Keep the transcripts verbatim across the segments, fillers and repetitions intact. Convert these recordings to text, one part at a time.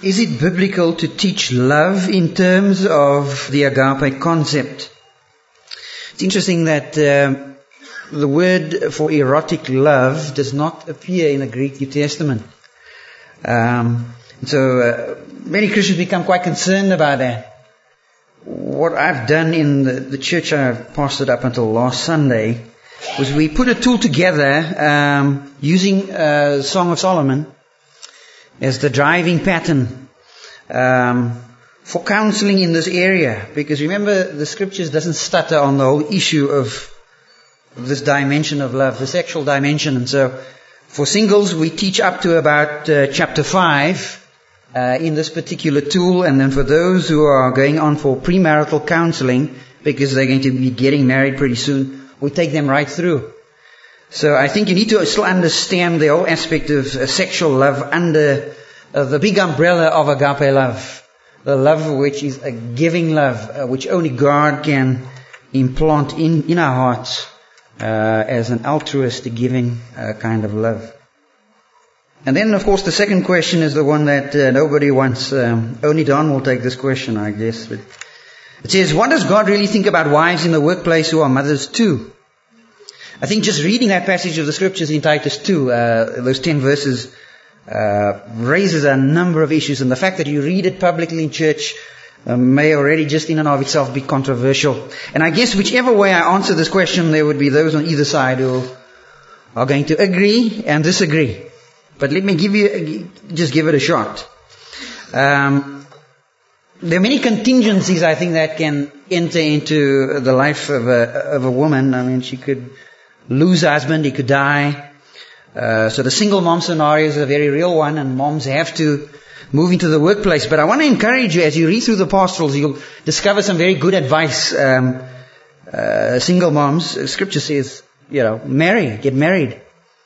is it biblical to teach love in terms of the agape concept? It's interesting that um, the word for erotic love does not appear in the Greek New Testament. Um, so uh, many Christians become quite concerned about that. What I've done in the, the church I've pastored up until last Sunday was we put a tool together um, using uh, Song of Solomon as the driving pattern um, for counseling in this area. Because remember, the scriptures doesn't stutter on the whole issue of this dimension of love, the sexual dimension. And so for singles, we teach up to about uh, chapter five uh, in this particular tool. And then for those who are going on for premarital counseling, because they're going to be getting married pretty soon, we take them right through. So I think you need to still understand the whole aspect of uh, sexual love under uh, the big umbrella of agape love. The love which is a giving love, uh, which only God can implant in, in our hearts uh, as an altruistic giving uh, kind of love. And then, of course, the second question is the one that uh, nobody wants. Um, only Don will take this question, I guess. But it says, what does God really think about wives in the workplace who are mothers too? I think just reading that passage of the scriptures in Titus two, uh, those ten verses, uh, raises a number of issues. And the fact that you read it publicly in church uh, may already just in and of itself be controversial. And I guess whichever way I answer this question, there would be those on either side who are going to agree and disagree. But let me give you, just give it a shot. Um, there are many contingencies, I think, that can enter into the life of a, of a woman. I mean, she could lose her husband, he could die. Uh, so the single mom scenario is a very real one, and moms have to move into the workplace. But I want to encourage you, as you read through the pastorals, you'll discover some very good advice. Um, uh, single moms, Scripture says, you know, marry, get married.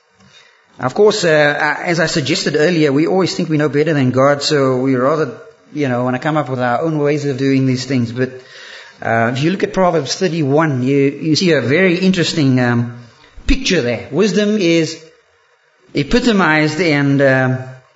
Of course, uh, as I suggested earlier, we always think we know better than God, so we rather, you know, want to come up with our own ways of doing these things. But uh, if you look at Proverbs thirty-one, you, you see a very interesting um, picture there. Wisdom is epitomized and um,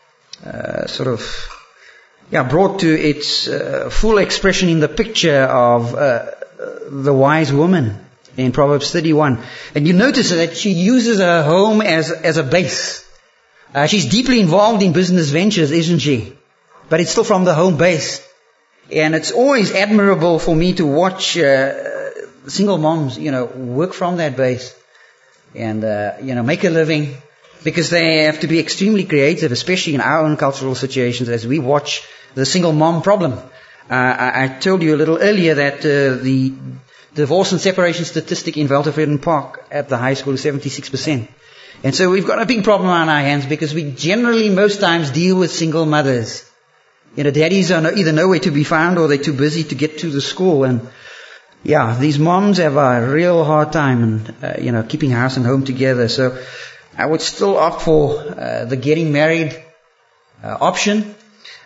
uh, sort of, yeah, brought to its uh, full expression in the picture of uh, the wise woman in Proverbs thirty-one. And you notice that she uses her home as as a base. Uh, she's deeply involved in business ventures, isn't she? But it's still from the home base. And it's always admirable for me to watch uh, single moms, you know, work from that base and, uh, you know, make a living, because they have to be extremely creative, especially in our own cultural situations as we watch the single mom problem. Uh, I, I told you a little earlier that uh, the divorce and separation statistic in Weltevreden Park at the high school is seventy-six percent. And so we've got a big problem on our hands because we generally most times deal with single mothers. You know, daddies are no, either nowhere to be found or they're too busy to get to the school. And yeah, these moms have a real hard time and, uh, you know, keeping house and home together. So I would still opt for uh, the getting married uh, option.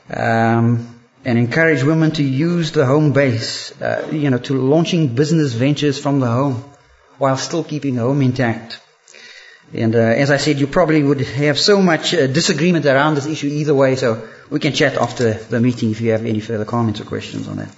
Um, and encourage women to use the home base, uh, you know, to launching business ventures from the home while still keeping the home intact. And uh, as I said, you probably would have so much uh, disagreement around this issue either way, so we can chat after the meeting if you have any further comments or questions on that.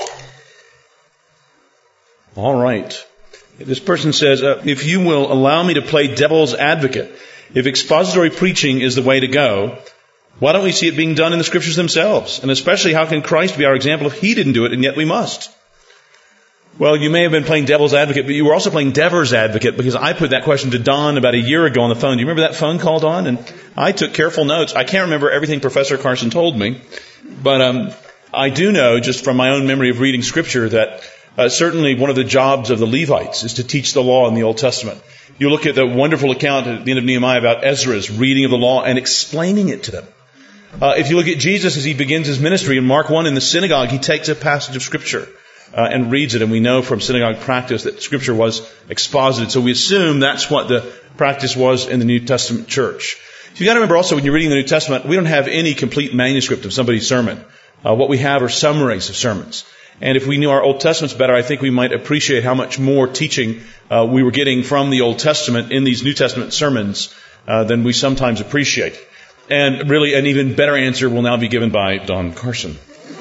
All right. This person says, uh, if you will allow me to play devil's advocate, if expository preaching is the way to go, why don't we see it being done in the scriptures themselves? And especially, how can Christ be our example if he didn't do it and yet we must? Well, you may have been playing devil's advocate, but you were also playing Dever's advocate, because I put that question to Don about a year ago on the phone. Do you remember that phone call, Don? And I took careful notes. I can't remember everything Professor Carson told me, but um, I do know, just from my own memory of reading scripture, that uh, certainly one of the jobs of the Levites is to teach the law in the Old Testament. You look at the wonderful account at the end of Nehemiah about Ezra's reading of the law and explaining it to them. Uh, if you look at Jesus as he begins his ministry in Mark one in the synagogue, he takes a passage of Scripture uh, and reads it. And we know from synagogue practice that Scripture was exposited. So we assume that's what the practice was in the New Testament church. So you've got to remember also, when you're reading the New Testament, we don't have any complete manuscript of somebody's sermon. Uh, what we have are summaries of sermons. And if we knew our Old Testaments better, I think we might appreciate how much more teaching uh, we were getting from the Old Testament in these New Testament sermons uh, than we sometimes appreciate. And really, an even better answer will now be given by Don Carson.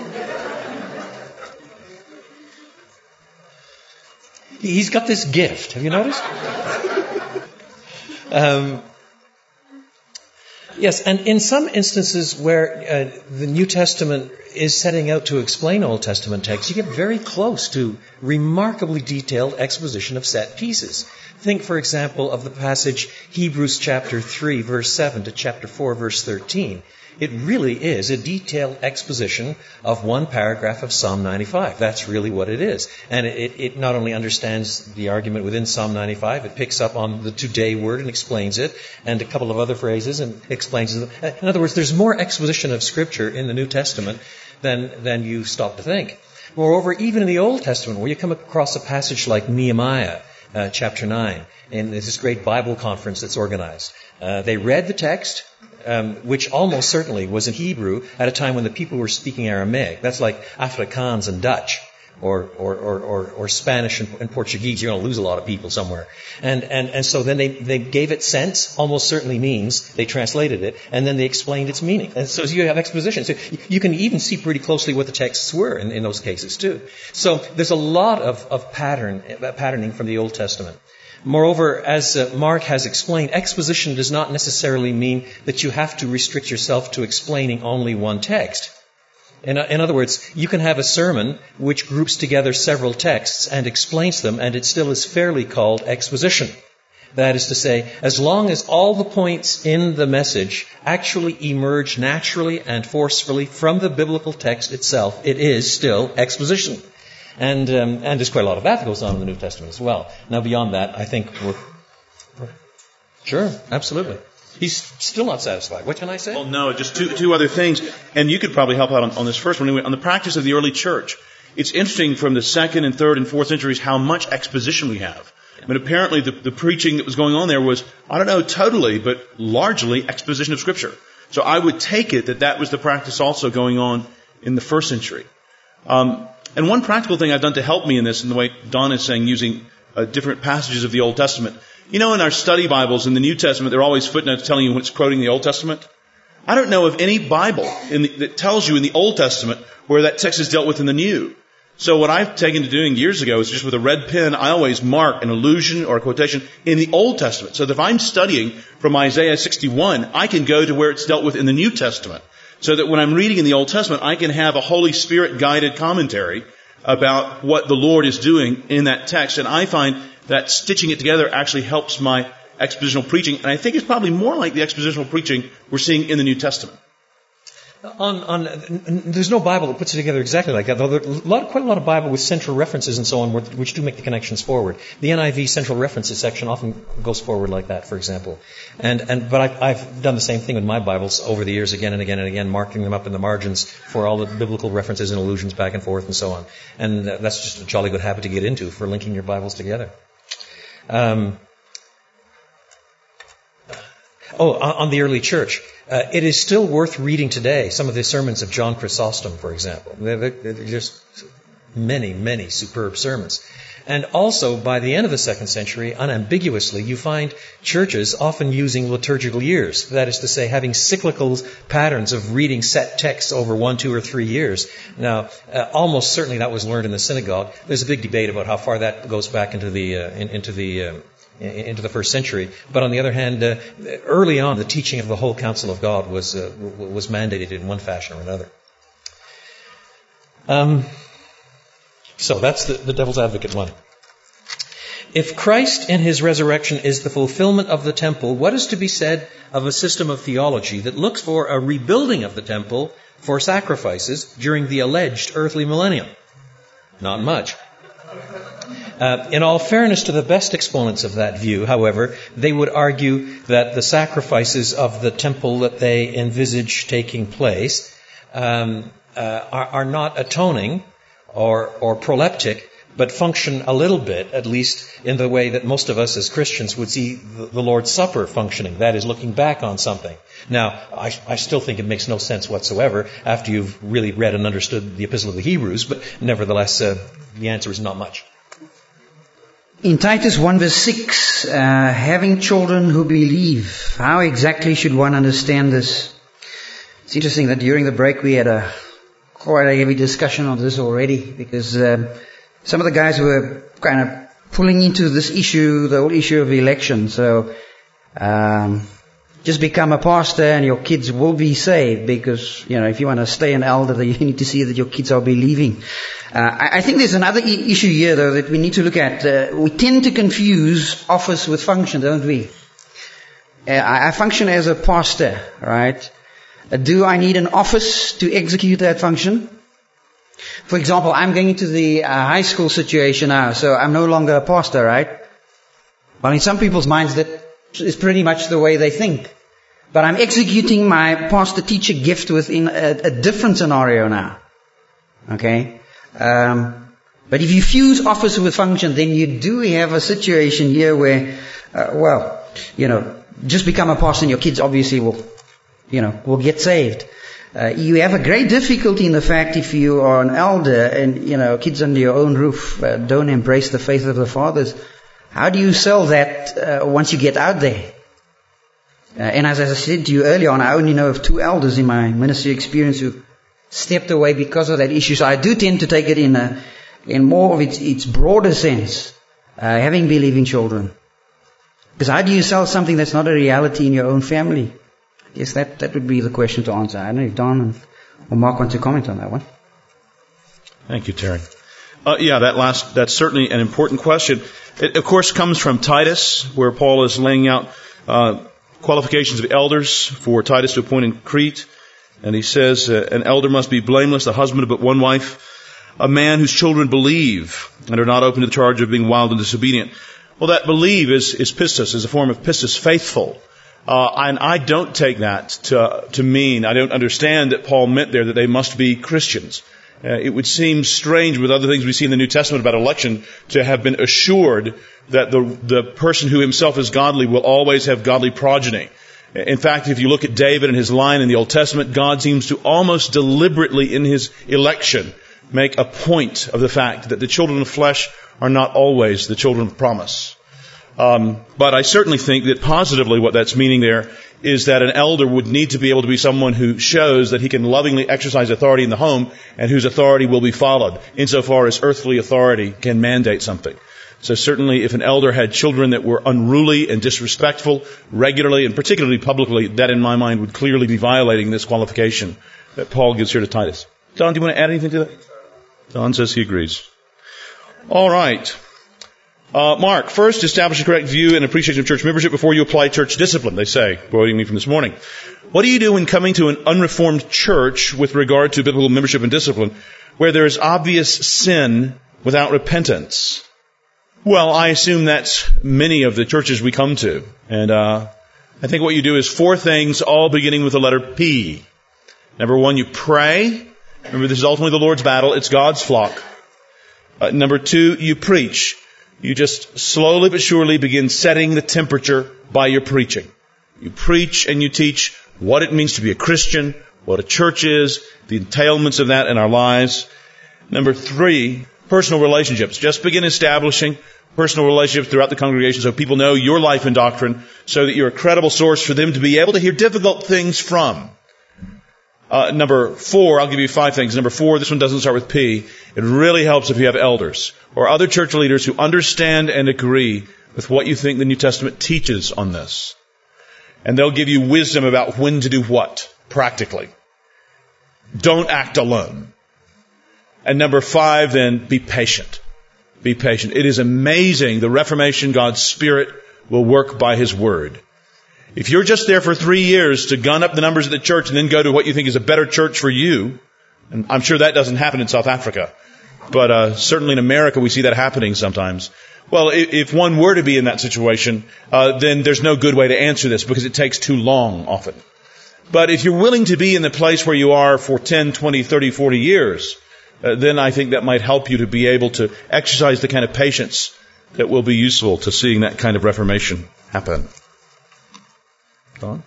He's got this gift. Have you noticed? um, yes, and in some instances where uh, the New Testament is setting out to explain Old Testament texts, you get very close to remarkably detailed exposition of set pieces. Think, for example, of the passage Hebrews chapter three, verse seven to chapter four, verse thirteen. It really is a detailed exposition of one paragraph of Psalm ninety-five. That's really what it is. And it, it not only understands the argument within Psalm ninety-five, it picks up on the today word and explains it, and a couple of other phrases and explains it. In other words, there's more exposition of Scripture in the New Testament than, than you stop to think. Moreover, even in the Old Testament, where you come across a passage like Nehemiah, uh, chapter nine, and there's this great Bible conference that's organized. Uh, they read the text, Um, which almost certainly was in Hebrew at a time when the people were speaking Aramaic. That's like Afrikaans and Dutch, or or or, or, or Spanish and, and Portuguese. You're going to lose a lot of people somewhere. And and and so then they, they gave it sense. Almost certainly means they translated it, and then they explained its meaning. And so you have exposition. So you can even see pretty closely what the texts were in, in those cases too. So there's a lot of of pattern patterning from the Old Testament. Moreover, as uh, Mark has explained, exposition does not necessarily mean that you have to restrict yourself to explaining only one text. In, in other words, you can have a sermon which groups together several texts and explains them, and it still is fairly called exposition. That is to say, as long as all the points in the message actually emerge naturally and forcefully from the biblical text itself, it is still exposition. And um, and there's quite a lot of that that goes on in the New Testament as well. Now, beyond that, I think we're... we're sure, absolutely. He's still not satisfied. What can I say? Well, no, just two two other things. And you could probably help out on, on this first one. Anyway, on the practice of the early church. It's interesting from the second and third and fourth centuries how much exposition we have. I mean, apparently the, the preaching that was going on there was, I don't know totally, but largely exposition of Scripture. So I would take it that that was the practice also going on in the first century. Um, And one practical thing I've done to help me in this, in the way Don is saying, using uh, different passages of the Old Testament. You know, in our study Bibles in the New Testament, there are always footnotes telling you when it's quoting the Old Testament. I don't know of any Bible in the, that tells you in the Old Testament where that text is dealt with in the New. So what I've taken to doing years ago is just with a red pen, I always mark an allusion or a quotation in the Old Testament. So that if I'm studying from Isaiah sixty-one, I can go to where it's dealt with in the New Testament. So that when I'm reading in the Old Testament, I can have a Holy Spirit-guided commentary about what the Lord is doing in that text. And I find that stitching it together actually helps my expositional preaching. And I think it's probably more like the expositional preaching we're seeing in the New Testament. On, on, there's no Bible that puts it together exactly like that, though there are a lot, quite a lot of Bible with central references and so on, which do make the connections forward. The N I V central references section often goes forward like that, for example. And, and but I, I've done the same thing with my Bibles over the years, again and again and again, marking them up in the margins for all the biblical references and allusions back and forth and so on. And that's just a jolly good habit to get into for linking your Bibles together. Um, oh, on the early church. Uh, it is still worth reading today some of the sermons of John Chrysostom, for example. They're, they're just many, many superb sermons. And also, by the end of the second century, unambiguously, you find churches often using liturgical years. That is to say, having cyclical patterns of reading set texts over one, two, or three years. Now, uh, almost certainly that was learned in the synagogue. There's a big debate about how far that goes back into the uh, in, into the uh, into the first century. But on the other hand, uh, early on, the teaching of the whole counsel of God was uh, was mandated in one fashion or another. Um, so that's the, the devil's advocate one. If Christ in his resurrection is the fulfillment of the temple, what is to be said of a system of theology that looks for a rebuilding of the temple for sacrifices during the alleged earthly millennium? Not much. Uh, in all fairness to the best exponents of that view, however, they would argue that the sacrifices of the temple that they envisage taking place um, uh, are, are not atoning or, or proleptic, but function a little bit, at least in the way that most of us as Christians would see the, the Lord's Supper functioning. That is, looking back on something. Now, I, I still think it makes no sense whatsoever after you've really read and understood the Epistle of the Hebrews, but nevertheless, uh, the answer is not much. In Titus one verse six, uh, having children who believe, how exactly should one understand this? It's interesting that during the break we had a quite a heavy discussion on this already, because um, some of the guys were kind of pulling into this issue, the whole issue of election. So um, just become a pastor and your kids will be saved, because, you know, if you want to stay an elder, you need to see that your kids are believing. Uh, I, I think there's another I- issue here, though, that we need to look at. Uh, we tend to confuse office with function, don't we? Uh, I, I function as a pastor, right? Uh, do I need an office to execute that function? For example, I'm going into the uh, high school situation now, so I'm no longer a pastor, right? Well, in some people's minds, that is pretty much the way they think. But I'm executing my pastor-teacher gift within a, a different scenario now. Okay? Um, but if you fuse office with function, then you do have a situation here where, uh, well, you know, just become a pastor and your kids obviously will, you know, will get saved. Uh, you have a great difficulty in the fact if you are an elder and, you know, kids under your own roof uh, don't embrace the faith of the fathers. How do you sell that uh, once you get out there? Uh, and as I said to you earlier on, I only know of two elders in my ministry experience who stepped away because of that issue. So I do tend to take it in a, in more of its, its broader sense, uh, having believing children. Because how do you sell something that's not a reality in your own family? Yes, that, that would be the question to answer. I don't know if Don and, or Mark want to comment on that one. Thank you, Terry. Uh, yeah, that last, that's certainly an important question. It, of course, comes from Titus, where Paul is laying out uh, qualifications of elders for Titus to appoint in Crete. And he says, uh, an elder must be blameless, the husband of but one wife, a man whose children believe and are not open to the charge of being wild and disobedient. Well, that believe is, is pistis, is a form of pistis, faithful. Uh, and I don't take that to, to mean, I don't understand that Paul meant there that they must be Christians. Uh, it would seem strange with other things we see in the New Testament about election to have been assured that the, the person who himself is godly will always have godly progeny. In fact, if you look at David and his line in the Old Testament, God seems to almost deliberately in his election make a point of the fact that the children of flesh are not always the children of promise. Um, but I certainly think that positively what that's meaning there is that an elder would need to be able to be someone who shows that he can lovingly exercise authority in the home and whose authority will be followed insofar as earthly authority can mandate something. So certainly if an elder had children that were unruly and disrespectful regularly and particularly publicly, that in my mind would clearly be violating this qualification that Paul gives here to Titus. Don, do you want to add anything to that? Don says he agrees. All right. Uh, Mark, first establish a correct view and appreciation of church membership before you apply church discipline, they say, quoting me from this morning. What do you do when coming to an unreformed church with regard to biblical membership and discipline where there is obvious sin without repentance? Well, I assume that's many of the churches we come to. And uh, I think what you do is four things, all beginning with the letter P. Number one, you pray. Remember, this is ultimately the Lord's battle. It's God's flock. Uh, number two, you preach. You just slowly but surely begin setting the temperature by your preaching. You preach and you teach what it means to be a Christian, what a church is, the entailments of that in our lives. Number three, personal relationships. Just begin establishing personal relationships throughout the congregation so people know your life and doctrine so that you're a credible source for them to be able to hear difficult things from. Uh, number four, I'll give you five things. Number four, this one doesn't start with P. It really helps if you have elders or other church leaders who understand and agree with what you think the New Testament teaches on this. And they'll give you wisdom about when to do what, practically. Don't act alone. And number five, then, be patient. Be patient. It is amazing the Reformation, God's Spirit, will work by His Word. If you're just there for three years to gun up the numbers of the church and then go to what you think is a better church for you, and I'm sure that doesn't happen in South Africa, but uh, certainly in America we see that happening sometimes. Well, if one were to be in that situation, uh, then there's no good way to answer this because it takes too long often. But if you're willing to be in the place where you are for ten, twenty, thirty, forty years, uh, then I think that might help you to be able to exercise the kind of patience that will be useful to seeing that kind of reformation happen. Don?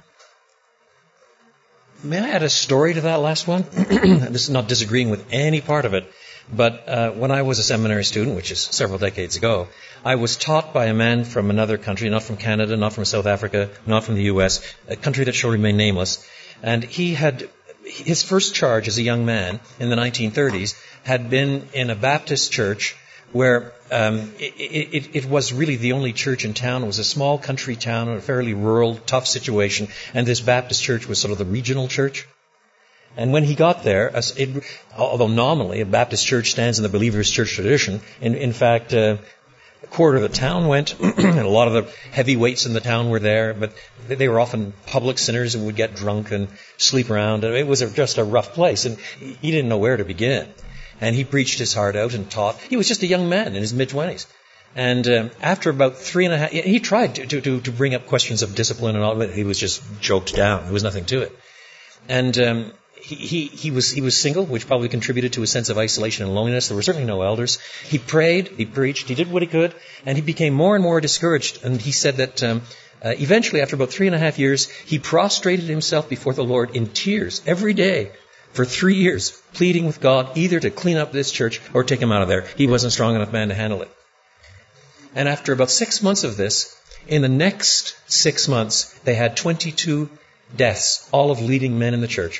May I add a story to that last one? This is not disagreeing with any part of it. But uh, when I was a seminary student, which is several decades ago, I was taught by a man from another country, not from Canada, not from South Africa, not from the U S, a country that shall remain nameless. And he had his first charge as a young man in the nineteen thirties had been in a Baptist church where um, it, it, it was really the only church in town. It was a small country town, a fairly rural, tough situation, and this Baptist church was sort of the regional church. And when he got there, it, although nominally a Baptist church stands in the believer's church tradition, in, in fact, uh, a quarter of the town went, and a lot of the heavyweights in the town were there, but they were often public sinners and would get drunk and sleep around. It was just a rough place, and he didn't know where to begin. And he preached his heart out and taught. He was just a young man in his mid-twenties. And um, after about three and a half, he tried to, to, to bring up questions of discipline and all, but he was just choked down. There was nothing to it. And um, he, he, he was he was single, which probably contributed to a sense of isolation and loneliness. There were certainly no elders. He prayed, he preached, he did what he could, and he became more and more discouraged. And he said that um, uh, eventually, after about three and a half years, he prostrated himself before the Lord in tears every day for three years, pleading with God either to clean up this church or take him out of there. He wasn't a strong enough man to handle it. And after about six months of this, in the next six months, they had twenty-two deaths, all of leading men in the church.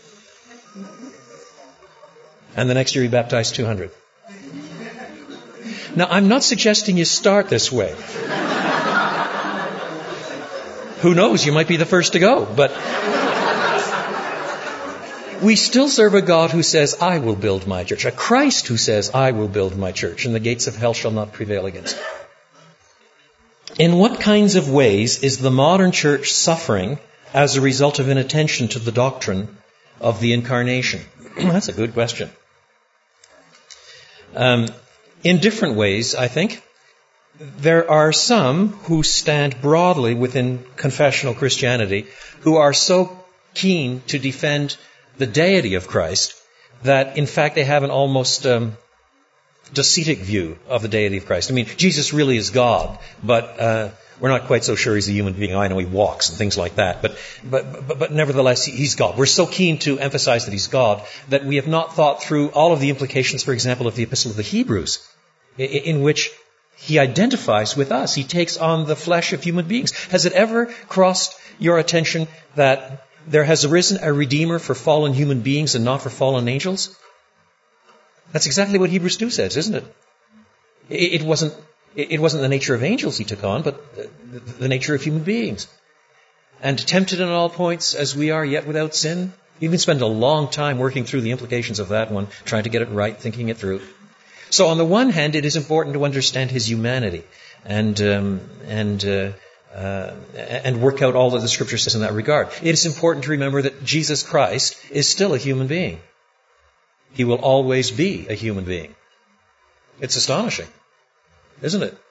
And the next year he baptized two hundred. Now, I'm not suggesting you start this way. Who knows, you might be the first to go, but we still serve a God who says, I will build my church. A Christ who says, I will build my church, and the gates of hell shall not prevail against it. In what kinds of ways is the modern church suffering as a result of inattention to the doctrine of the incarnation? That's a good question. Um, in different ways, I think. There are some who stand broadly within confessional Christianity who are so keen to defend the deity of Christ that, in fact, they have an almost um, docetic view of the deity of Christ. I mean, Jesus really is God, but uh, we're not quite so sure he's a human being. I know he walks and things like that, but but but, but nevertheless, he's God. We're so keen to emphasize that he's God that we have not thought through all of the implications, for example, of the Epistle of the Hebrews, in, in which he identifies with us. He takes on the flesh of human beings. Has it ever crossed your attention that there has arisen a Redeemer for fallen human beings and not for fallen angels? That's exactly what Hebrews two says, isn't it? It, it wasn't it wasn't the nature of angels he took on, but the, the nature of human beings. And tempted in all points as we are, yet without sin. You can spend a long time working through the implications of that one, trying to get it right, thinking it through. So on the one hand, it is important to understand his humanity and um, and uh, uh, and work out all that the Scripture says in that regard. It is important to remember that Jesus Christ is still a human being. He will always be a human being. It's astonishing, isn't it?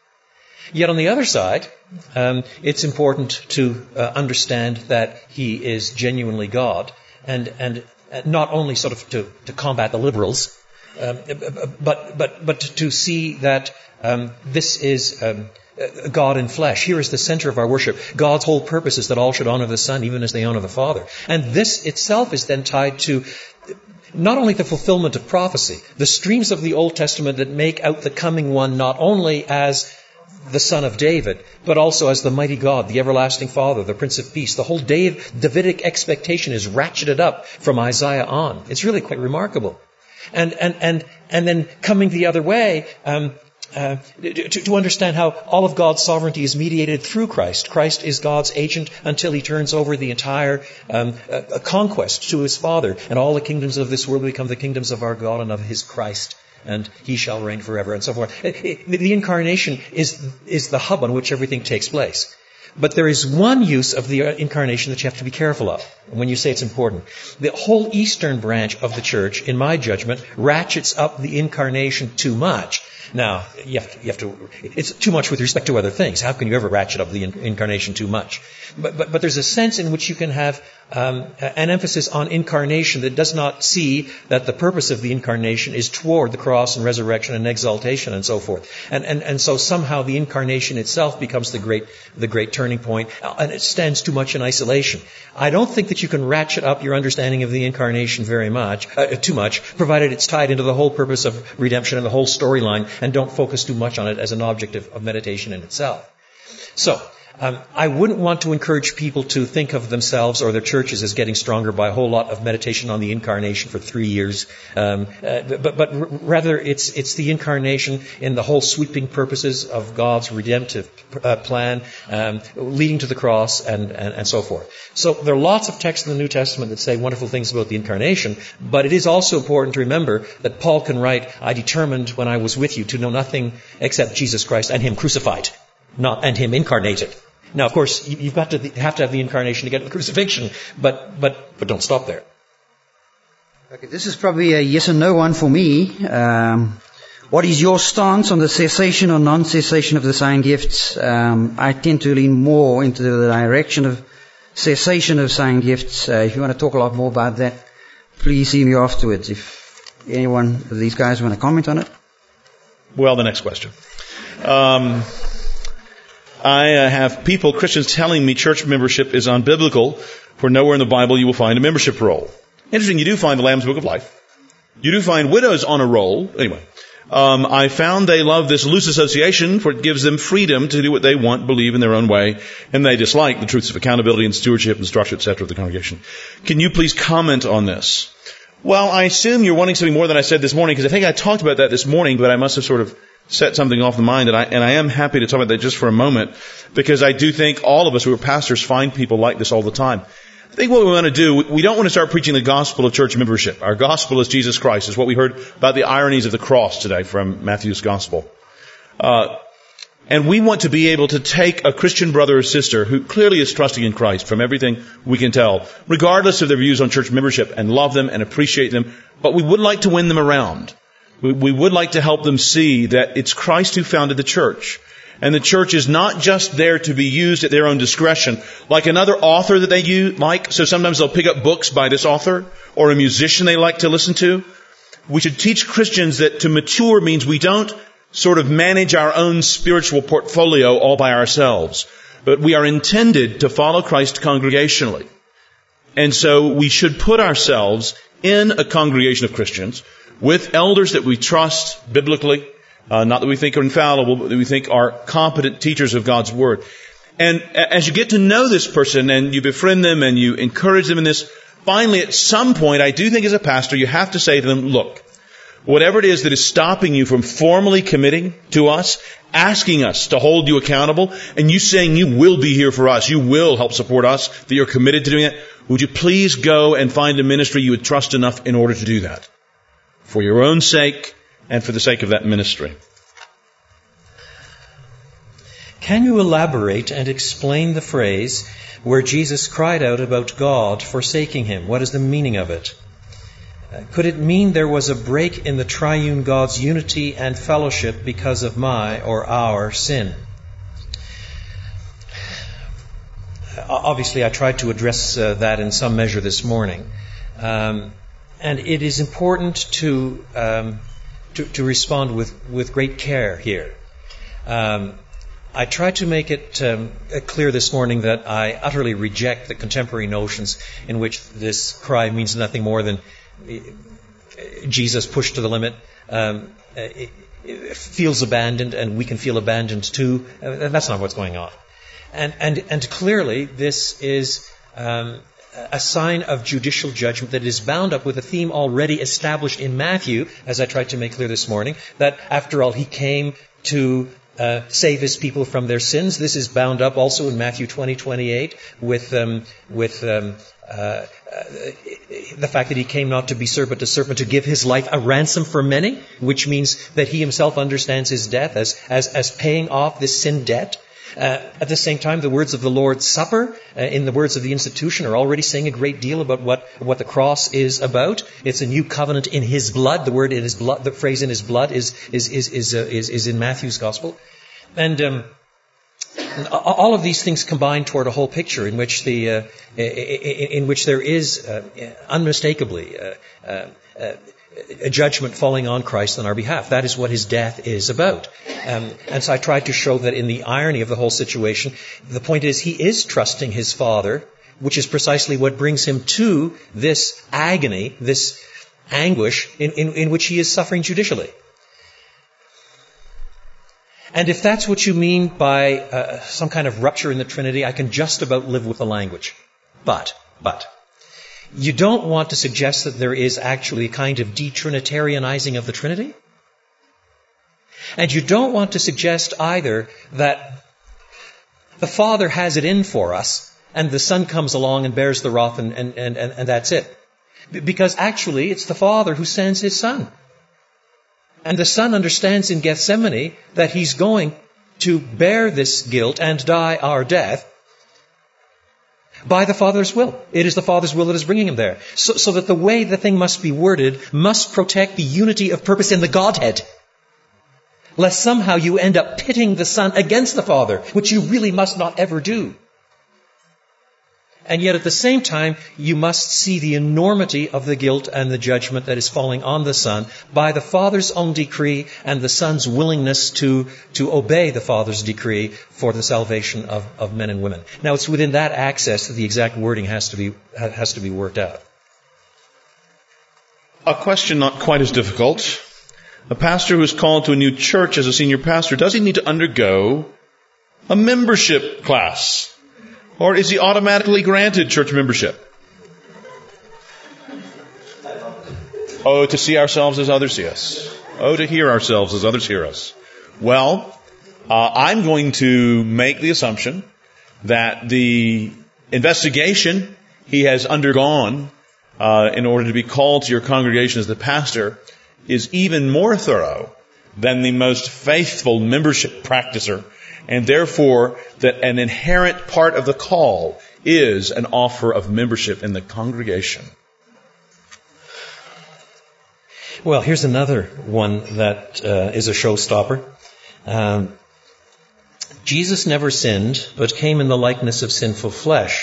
Yet on the other side, um, it's important to uh, understand that he is genuinely God, and and not only sort of to, to combat the liberals, um, but but but to see that um, this is um, God in flesh. Here is the center of our worship. God's whole purpose is that all should honor the Son, even as they honor the Father. And this itself is then tied to not only the fulfillment of prophecy, the streams of the Old Testament that make out the coming one not only as the Son of David, but also as the mighty God, the everlasting Father, the Prince of Peace. The whole Davidic expectation is ratcheted up from Isaiah on. It's really quite remarkable. And and and and then coming the other way, um, uh, to, to understand how all of God's sovereignty is mediated through Christ. Christ is God's agent until he turns over the entire um, uh, conquest to his Father, and all the kingdoms of this world become the kingdoms of our God and of his Christ, and he shall reign forever, and so forth. The incarnation is is the hub on which everything takes place. But there is one use of the incarnation that you have to be careful of when you say it's important. The whole eastern branch of the church, in my judgment, ratchets up the incarnation too much. Now, you have to, you have to, it's too much with respect to other things. How can you ever ratchet up the incarnation too much? But, but, but there's a sense in which you can have um, an emphasis on incarnation that does not see that the purpose of the incarnation is toward the cross and resurrection and exaltation and so forth. And, and, and so somehow the incarnation itself becomes the great, the great turning point, and it stands too much in isolation. I don't think that you can ratchet up your understanding of the incarnation very much, uh, too much, provided it's tied into the whole purpose of redemption and the whole storyline, and don't focus too much on it as an object of, of meditation in itself. So, Um, I wouldn't want to encourage people to think of themselves or their churches as getting stronger by a whole lot of meditation on the incarnation for three years. Um, uh, but, but r- rather, it's it's the incarnation in the whole sweeping purposes of God's redemptive uh, plan, um, leading to the cross, and, and and so forth. So there are lots of texts in the New Testament that say wonderful things about the incarnation. But it is also important to remember that Paul can write, "I determined when I was with you to know nothing except Jesus Christ and Him crucified, not and Him incarnated." Now, of course, you've got to have to have the incarnation to get to the crucifixion, but but but don't stop there. Okay, this is probably a yes or no one for me. Um, what is your stance on the cessation or non-cessation of the sign gifts? Um, I tend to lean more into the direction of cessation of sign gifts. Uh, if you want to talk a lot more about that, please see me afterwards. If anyone of these guys want to comment on it. Well, the next question. Um, I uh, have people, Christians, telling me church membership is unbiblical, for nowhere in the Bible you will find a membership roll. Interesting, you do find the Lamb's Book of Life. You do find widows on a roll. Anyway, um, I found they love this loose association, for it gives them freedom to do what they want, believe in their own way, and they dislike the truths of accountability and stewardship and structure, et cetera of the congregation. Can you please comment on this? Well, I assume you're wanting something more than I said this morning, because I think I talked about that this morning, but I must have sort of set something off the mind, and I, and I am happy to talk about that just for a moment, because I do think all of us who are pastors find people like this all the time. I think what we want to do, we don't want to start preaching the gospel of church membership. Our gospel is Jesus Christ, is what we heard about the ironies of the cross today from Matthew's gospel. Uh, and we want to be able to take a Christian brother or sister who clearly is trusting in Christ from everything we can tell, regardless of their views on church membership, and love them and appreciate them, but we would like to win them around. We, we would like to help them see that it's Christ who founded the church. And the church is not just there to be used at their own discretion, like another author that they use, like, so sometimes they'll pick up books by this author, or a musician they like to listen to. We should teach Christians that to mature means we don't sort of manage our own spiritual portfolio all by ourselves, but we are intended to follow Christ congregationally. And so we should put ourselves in a congregation of Christians with elders that we trust biblically, uh, not that we think are infallible, but that we think are competent teachers of God's Word. And as you get to know this person and you befriend them and you encourage them in this, finally at some point, I do think as a pastor, you have to say to them, look, whatever it is that is stopping you from formally committing to us, asking us to hold you accountable, and you saying you will be here for us, you will help support us, that you're committed to doing that, would you please go and find a ministry you would trust enough in order to do that? For your own sake and for the sake of that ministry. Can you elaborate and explain the phrase where Jesus cried out about God forsaking Him? What is the meaning of it? Uh, could it mean there was a break in the triune God's unity and fellowship because of my or our sin? Uh, obviously, I tried to address uh, that in some measure this morning. Um, and it is important to, um, to, to respond with, with great care here. Um, I tried to make it um, clear this morning that I utterly reject the contemporary notions in which this cry means nothing more than Jesus pushed to the limit, um, it, it feels abandoned, and we can feel abandoned too. Uh, that's not what's going on. And and and clearly, this is um, a sign of judicial judgment that is bound up with a theme already established in Matthew, as I tried to make clear this morning, that after all, He came to Uh, save His people from their sins. This is bound up also in Matthew twenty twenty-eight with um, with um, uh, uh, the fact that He came not to be served but to serve, but to give His life a ransom for many, which means that He Himself understands His death as as, as paying off this sin debt. Uh, at the same time, the words of the Lord's Supper, uh, in the words of the institution, are already saying a great deal about what, what the cross is about. It's a new covenant in His blood. The word in His blood, the phrase in His blood is is is is uh, is, is in Matthew's Gospel, and um, all of these things combine toward a whole picture in which the uh, in, in which there is uh, unmistakably uh, uh, uh, a judgment falling on Christ on our behalf. That is what His death is about. Um, and so I tried to show that in the irony of the whole situation, the point is He is trusting His Father, which is precisely what brings Him to this agony, this anguish in, in, in which He is suffering judicially. And if that's what you mean by uh, some kind of rupture in the Trinity, I can just about live with the language. But, but, you don't want to suggest that there is actually a kind of de-Trinitarianizing of the Trinity? And you don't want to suggest either that the Father has it in for us, and the Son comes along and bears the wrath, and, and, and, and that's it. Because actually, it's the Father who sends His Son. And the Son understands in Gethsemane that He's going to bear this guilt and die our death by the Father's will. It is the Father's will that is bringing Him there. So, so that the way the thing must be worded must protect the unity of purpose in the Godhead. Lest somehow you end up pitting the Son against the Father, which you really must not ever do. And yet at the same time, you must see the enormity of the guilt and the judgment that is falling on the Son by the Father's own decree and the Son's willingness to, to obey the Father's decree for the salvation of, of men and women. Now, it's within that access that the exact wording has to be, has to be worked out. A question not quite as difficult. A pastor who is called to a new church as a senior pastor, does he need to undergo a membership class? Or is he automatically granted church membership? Oh, to see ourselves as others see us. Oh, to hear ourselves as others hear us. Well, uh, I'm going to make the assumption that the investigation he has undergone uh, in order to be called to your congregation as the pastor is even more thorough than the most faithful membership practicer, and therefore that an inherent part of the call is an offer of membership in the congregation. Well, here's another one that uh, is a showstopper. Um, Jesus never sinned, but came in the likeness of sinful flesh.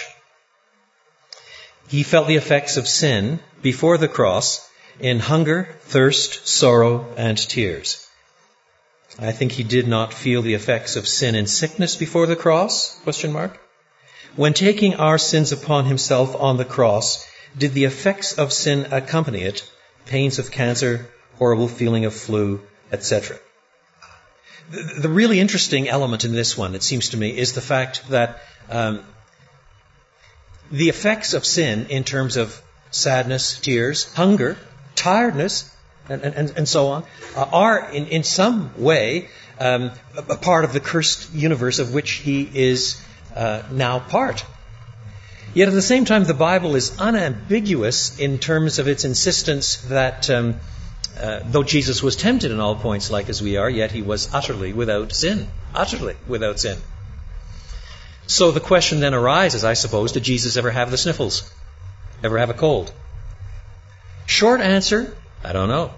He felt the effects of sin before the cross in hunger, thirst, sorrow, and tears. I think He did not feel the effects of sin in sickness before the cross? Question mark. When taking our sins upon Himself on the cross, did the effects of sin accompany it? Pains of cancer, horrible feeling of flu, et cetera. The, the really interesting element in this one, it seems to me, is the fact that um, the effects of sin in terms of sadness, tears, hunger, tiredness, and, and, and so on, uh, are in, in some way um, a, a part of the cursed universe of which He is uh, now part. Yet at the same time, the Bible is unambiguous in terms of its insistence that um, uh, though Jesus was tempted in all points like as we are, yet He was utterly without sin. Utterly without sin. So the question then arises, I suppose, did Jesus ever have the sniffles? Ever have a cold? Short answer, I don't know.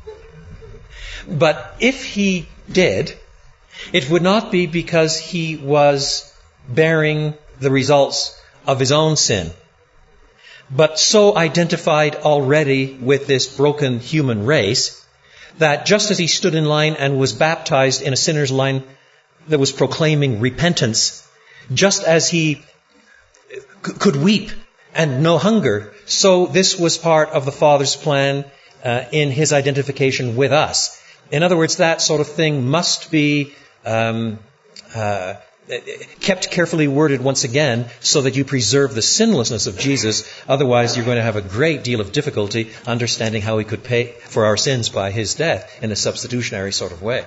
But if He did, it would not be because He was bearing the results of His own sin, but so identified already with this broken human race that just as He stood in line and was baptized in a sinner's line that was proclaiming repentance, just as He c- could weep and know hunger, so this was part of the Father's plan uh, in His identification with us. In other words, that sort of thing must be um, uh, kept carefully worded once again so that you preserve the sinlessness of Jesus. Otherwise, you're going to have a great deal of difficulty understanding how He could pay for our sins by His death in a substitutionary sort of way.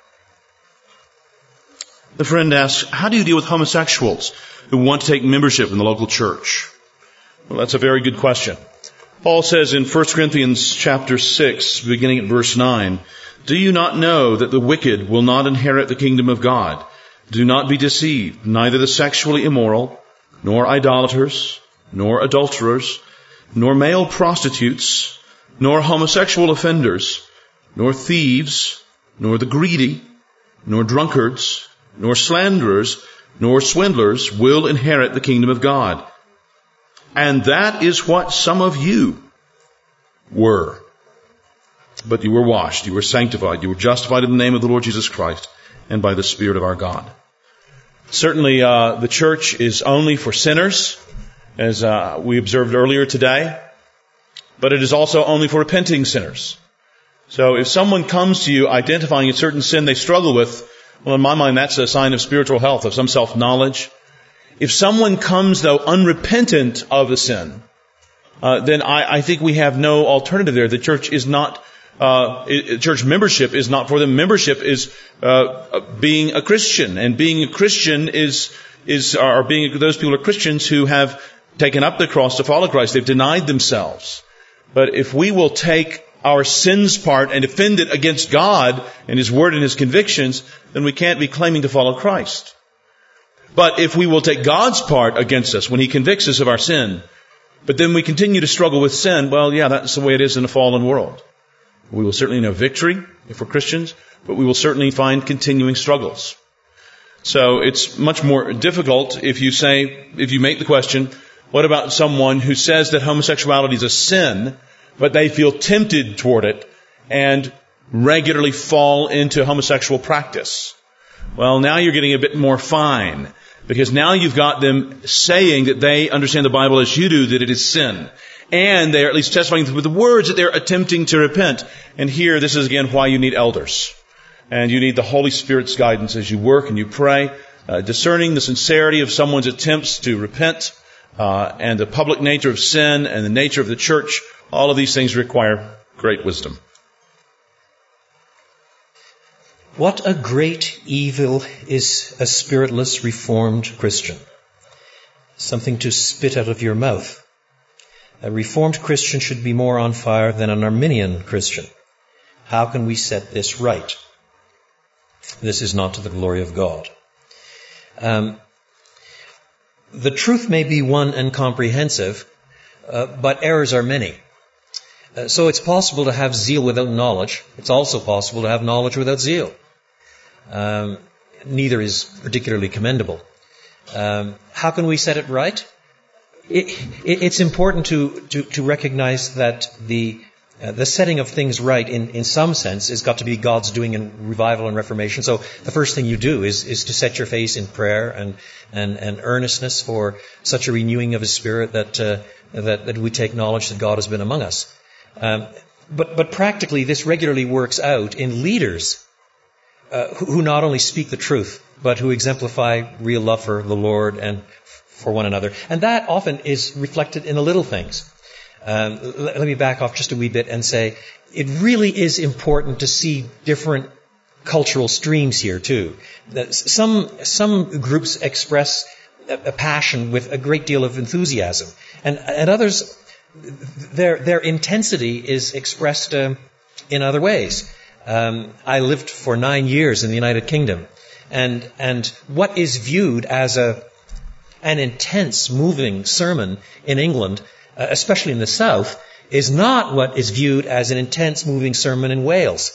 The friend asks, how do you deal with homosexuals who want to take membership in the local church? Well, that's a very good question. Paul says in First Corinthians chapter six, beginning at verse nine, do you not know that the wicked will not inherit the kingdom of God? Do not be deceived, neither the sexually immoral, nor idolaters, nor adulterers, nor male prostitutes, nor homosexual offenders, nor thieves, nor the greedy, nor drunkards, nor slanderers, nor swindlers will inherit the kingdom of God. And that is what some of you were. But you were washed, you were sanctified, you were justified in the name of the Lord Jesus Christ and by the Spirit of our God. Certainly, uh, the church is only for sinners, as uh, we observed earlier today, but it is also only for repenting sinners. So if someone comes to you identifying a certain sin they struggle with, Well, in my mind, that's a sign of spiritual health, of some self-knowledge. If someone comes, though, unrepentant of a sin, uh, then I, I think we have no alternative there. The church is not, uh, it, church membership is not for them. Membership is uh, being a Christian, and being a Christian is is or being those people are Christians who have taken up the cross to follow Christ. They've denied themselves. But if we will take our sins part and defend it against God and His Word and His convictions, then we can't be claiming to follow Christ. But if we will take God's part against us when He convicts us of our sin, but then we continue to struggle with sin, well, yeah, that's the way it is in a fallen world. We will certainly know victory if we're Christians, but we will certainly find continuing struggles. So it's much more difficult if you say, if you make the question, what about someone who says that homosexuality is a sin, but they feel tempted toward it and regularly fall into homosexual practice? Well, now you're getting a bit more fine, because now you've got them saying that they understand the Bible as you do, that it is sin. And they are at least testifying with the words that they're attempting to repent. And here, this is again why you need elders. And you need the Holy Spirit's guidance as you work and you pray, uh, discerning the sincerity of someone's attempts to repent, uh, and the public nature of sin and the nature of the church. All of these things require great wisdom. What a great evil is a spiritless Reformed Christian. Something to spit out of your mouth. A Reformed Christian should be more on fire than an Arminian Christian. How can we set this right? This is not to the glory of God. Um, the truth may be one and comprehensive, uh, but errors are many. Uh, so it's possible to have zeal without knowledge. It's also possible to have knowledge without zeal. Um, neither is particularly commendable. Um, how can we set it right? It, it, it's important to, to, to recognize that the uh, the setting of things right, in, in some sense, has got to be God's doing in revival and reformation. So the first thing you do is is to set your face in prayer and and, and earnestness for such a renewing of His Spirit that uh, that that we take knowledge that God has been among us. Um, but but practically, this regularly works out in leaders uh, who, who not only speak the truth, but who exemplify real love for the Lord and for one another. And that often is reflected in the little things. Um, let, let me back off just a wee bit and say it really is important to see different cultural streams here too. That some some groups express a, a passion with a great deal of enthusiasm, and and others, their their intensity is expressed uh, in other ways. Um, I lived for nine years in the United Kingdom, and and what is viewed as a an intense, moving sermon in England, uh, especially in the South, is not what is viewed as an intense, moving sermon in Wales.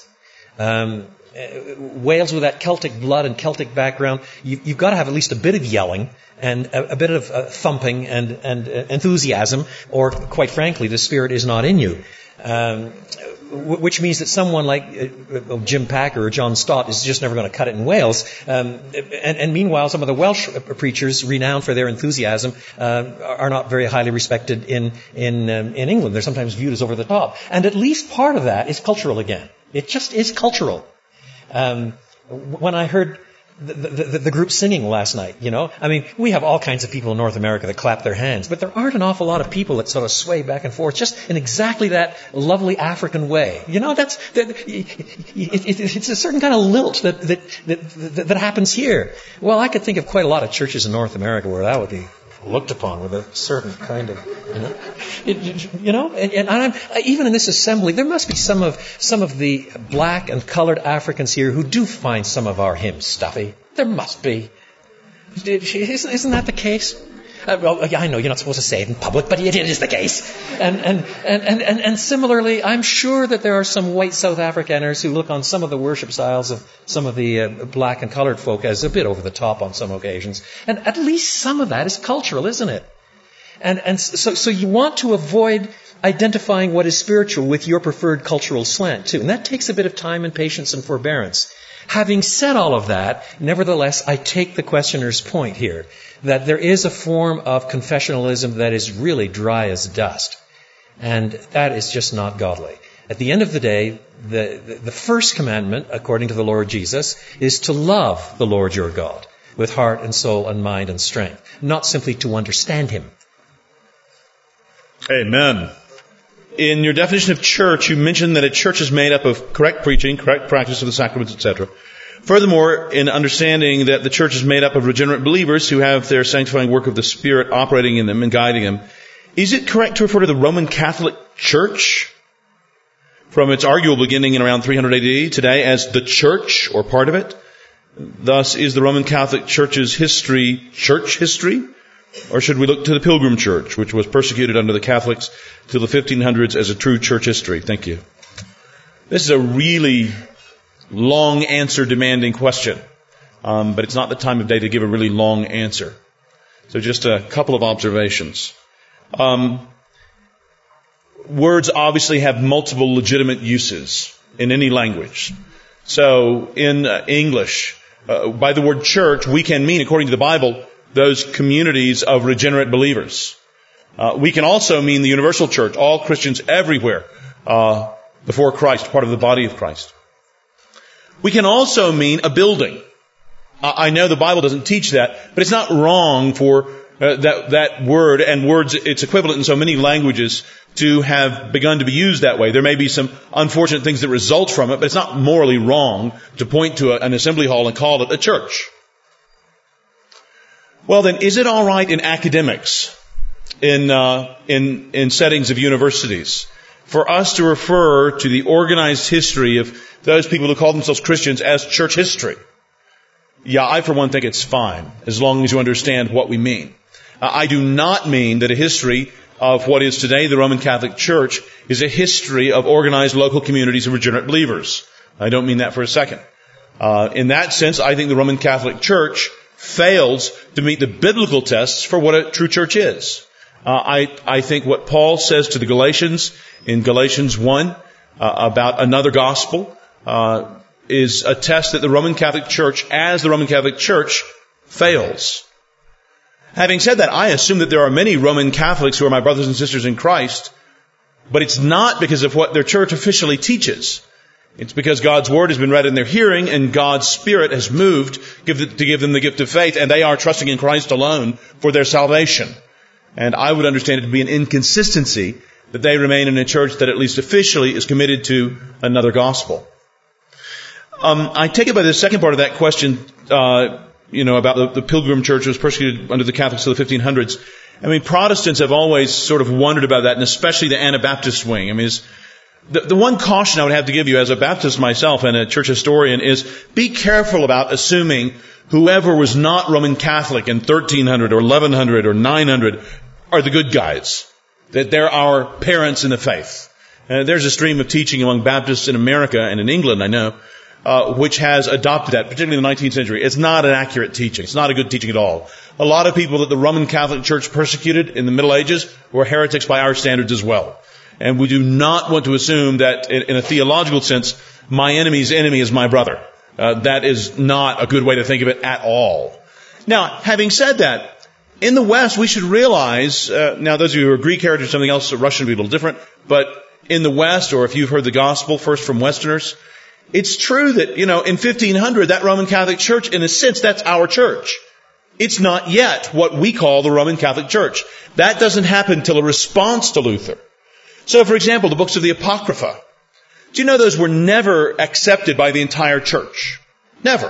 Um, Wales, with that Celtic blood and Celtic background, you, you've got to have at least a bit of yelling and a, a bit of uh, thumping and, and uh, enthusiasm, or quite frankly, the Spirit is not in you. Um, which means that someone like uh, Jim Packer or John Stott is just never going to cut it in Wales. Um, and, and meanwhile, some of the Welsh preachers, renowned for their enthusiasm, uh, are not very highly respected in in um, in England. They're sometimes viewed as over the top. And at least part of that is cultural again. It just is cultural. Um, when I heard the, the, the group singing last night, you know, I mean, we have all kinds of people in North America that clap their hands, but there aren't an awful lot of people that sort of sway back and forth just in exactly that lovely African way. You know, that's that, it, it, it's a certain kind of lilt that that, that that happens here. Well, I could think of quite a lot of churches in North America where that would be looked upon with a certain kind of, you know, it, you know, and, and I'm, even in this assembly, there must be some of some of the black and colored Africans here who do find some of our hymns stuffy. There must be. Isn't, isn't that the case? Uh, well, I know you're not supposed to say it in public, but it is the case. And and, and, and, and and similarly, I'm sure that there are some white South Afrikaners who look on some of the worship styles of some of the uh, black and colored folk as a bit over the top on some occasions. And at least some of that is cultural, isn't it? And and so so you want to avoid identifying what is spiritual with your preferred cultural slant too. And that takes a bit of time and patience and forbearance. Having said all of that, nevertheless, I take the questioner's point here, that there is a form of confessionalism that is really dry as dust. And that is just not godly. At the end of the day, the, the, the first commandment, according to the Lord Jesus, is to love the Lord your God with heart and soul and mind and strength, not simply to understand Him. Amen. In your definition of church, you mentioned that a church is made up of correct preaching, correct practice of the sacraments, et cetera. Furthermore, in understanding that the church is made up of regenerate believers who have their sanctifying work of the Spirit operating in them and guiding them, is it correct to refer to the Roman Catholic Church from its arguable beginning in around three hundred A D today as the church or part of it? Thus, is the Roman Catholic Church's history church history? Or should we look to the Pilgrim Church, which was persecuted under the Catholics till the fifteen hundreds as a true church history? Thank you. This is a really long answer demanding question. Um, but it's not the time of day to give a really long answer. So just a couple of observations. Um, words obviously have multiple legitimate uses in any language. So in uh, English, uh, by the word church, we can mean, according to the Bible, those communities of regenerate believers. Uh, we can also mean the universal church, all Christians everywhere uh, before Christ, part of the body of Christ. We can also mean a building. Uh, I know the Bible doesn't teach that, but it's not wrong for uh, that that word and words, its equivalent in so many languages, to have begun to be used that way. There may be some unfortunate things that result from it, but it's not morally wrong to point to a, an assembly hall and call it a church. Well then, is it all right in academics, in uh, in in settings of universities, for us to refer to the organized history of those people who call themselves Christians as church history? Yeah, I for one think it's fine, as long as you understand what we mean. Uh, I do not mean that a history of what is today the Roman Catholic Church is a history of organized local communities of regenerate believers. I don't mean that for a second. Uh, in that sense, I think the Roman Catholic Church fails to meet the biblical tests for what a true church is. Uh, I, I think what Paul says to the Galatians in Galatians one uh, about another gospel uh, is a test that the Roman Catholic Church, as the Roman Catholic Church, fails. Having said that, I assume that there are many Roman Catholics who are my brothers and sisters in Christ, but it's not because of what their church officially teaches. It's because God's Word has been read in their hearing and God's Spirit has moved to give them the gift of faith, and they are trusting in Christ alone for their salvation. And I would understand it to be an inconsistency that they remain in a church that at least officially is committed to another gospel. Um, I take it by the second part of that question, uh, you know, about the, the Pilgrim Church was persecuted under the Catholics till the fifteen hundreds. I mean, Protestants have always sort of wondered about that, and especially the Anabaptist wing. I mean, it's, the, the one caution I would have to give you as a Baptist myself and a church historian is be careful about assuming whoever was not Roman Catholic in thirteen hundred or eleven hundred or nine hundred are the good guys, that they're our parents in the faith. Uh, there's a stream of teaching among Baptists in America and in England, I know, Uh, which has adopted that, particularly in the nineteenth century. It's not an accurate teaching. It's not a good teaching at all. A lot of people that the Roman Catholic Church persecuted in the Middle Ages were heretics by our standards as well. And we do not want to assume that, in, in a theological sense, my enemy's enemy is my brother. Uh, that is not a good way to think of it at all. Now, having said that, in the West, we should realize, uh, now those of you who are Greek heritage or something else, so Russian would be a little different, but in the West, or if you've heard the gospel first from Westerners, it's true that, you know, in fifteen hundred, that Roman Catholic Church, in a sense, that's our church. It's not yet what we call the Roman Catholic Church. That doesn't happen till a response to Luther. So, for example, the books of the Apocrypha. Do you know those were never accepted by the entire church? Never.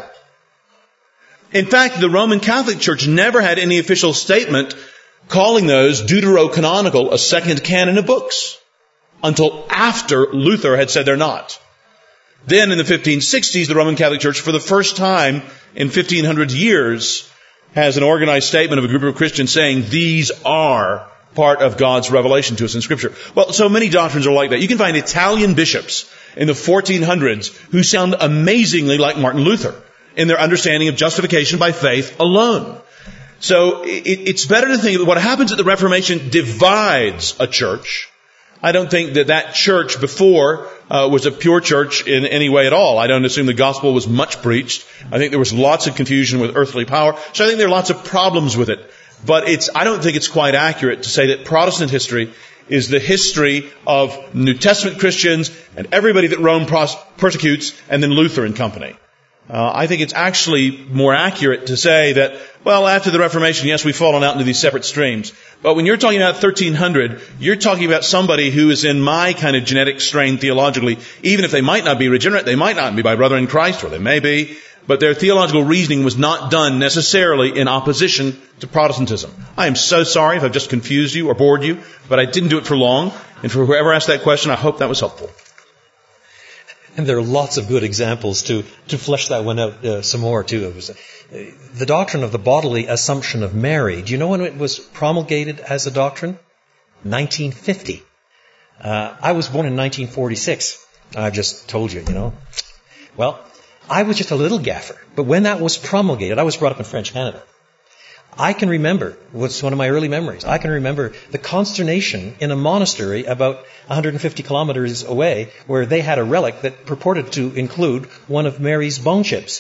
In fact, the Roman Catholic Church never had any official statement calling those deuterocanonical, a second canon of books, until after Luther had said they're not. Then in the fifteen sixties, the Roman Catholic Church, for the first time in fifteen hundred years, has an organized statement of a group of Christians saying these are part of God's revelation to us in Scripture. Well, so many doctrines are like that. You can find Italian bishops in the fourteen hundreds who sound amazingly like Martin Luther in their understanding of justification by faith alone. So it, it's better to think that what happens at the Reformation divides a church. I don't think that that church before uh, was a pure church in any way at all. I don't assume the gospel was much preached. I think there was lots of confusion with earthly power. So I think there are lots of problems with it. But it's, I don't think it's quite accurate to say that Protestant history is the history of New Testament Christians and everybody that Rome pros- persecutes, and then Luther and company. Uh, I think it's actually more accurate to say that, well, after the Reformation, yes, we've fallen out into these separate streams. But when you're talking about thirteen hundred, you're talking about somebody who is in my kind of genetic strain theologically, even if they might not be regenerate, they might not be my brother in Christ, or they may be, but their theological reasoning was not done necessarily in opposition to Protestantism. I am so sorry if I've just confused you or bored you, but I didn't do it for long. And for whoever asked that question, I hope that was helpful. And there are lots of good examples to, to flesh that one out uh, some more, too. It was, uh, the doctrine of the bodily assumption of Mary. Do you know when it was promulgated as a doctrine? nineteen fifty. Uh, I was born in nineteen forty-six. I just told you, you know. Well, I was just a little gaffer. But when that was promulgated, I was brought up in French Canada. I can remember, what's one of my early memories, I can remember the consternation in a monastery about one hundred fifty kilometers away where they had a relic that purported to include one of Mary's bone chips.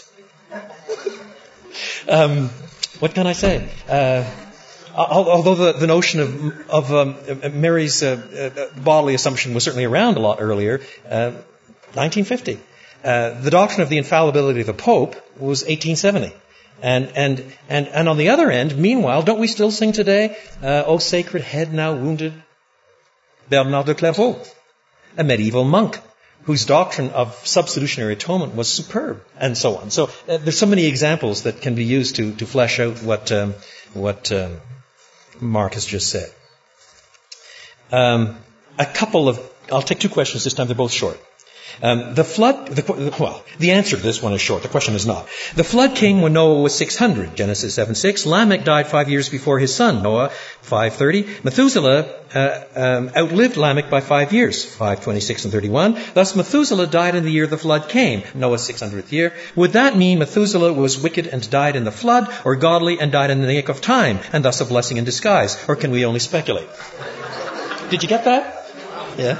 um, what can I say? Uh, although the, the notion of, of um, Mary's uh, uh, bodily assumption was certainly around a lot earlier, uh, nineteen fifty. Uh, the doctrine of the infallibility of the Pope was eighteen seventy. And, and, and, and on the other end, meanwhile, don't we still sing today, uh, O sacred head now wounded, Bernard de Clairvaux, a medieval monk whose doctrine of substitutionary atonement was superb, and so on. So uh, there's so many examples that can be used to, to flesh out what, um, what um, Mark has just said. Um, a couple of, I'll take two questions this time, they're both short. Um, the flood, the, well, the answer to this one is short. The question is not. The flood came when Noah was six hundred, Genesis seven six. Lamech died five years before his son, Noah, five thirty. Methuselah uh, um, outlived Lamech by five years, five twenty-six and thirty-one. Thus Methuselah died in the year the flood came, Noah's six hundredth year. Would that mean Methuselah was wicked and died in the flood, or godly and died in the nick of time, and thus a blessing in disguise? Or can we only speculate? Did you get that? Yeah.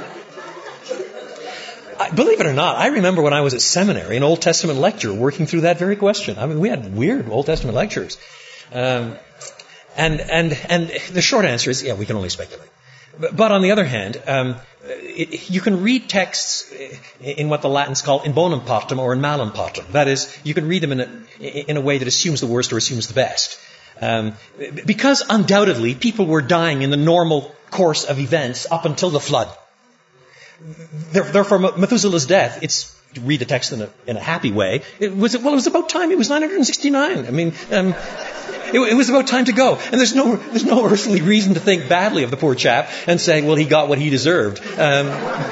I, believe it or not, I remember when I was at seminary, an Old Testament lecture working through that very question. I mean, we had weird Old Testament lectures. Um, and, and, and the short answer is, yeah, we can only speculate. But, but on the other hand, um, it, you can read texts in what the Latins call in bonum partem or in malum partem. That is, you can read them in a, in a way that assumes the worst or assumes the best. Um, because undoubtedly people were dying in the normal course of events up until the flood. Therefore, Methuselah's death, it's, to read the text in a, in a happy way, it was, well, it was about time. He was nine hundred sixty-nine. I mean, um, it, it was about time to go. And there's no, there's no earthly reason to think badly of the poor chap and say, well, he got what he deserved. Um,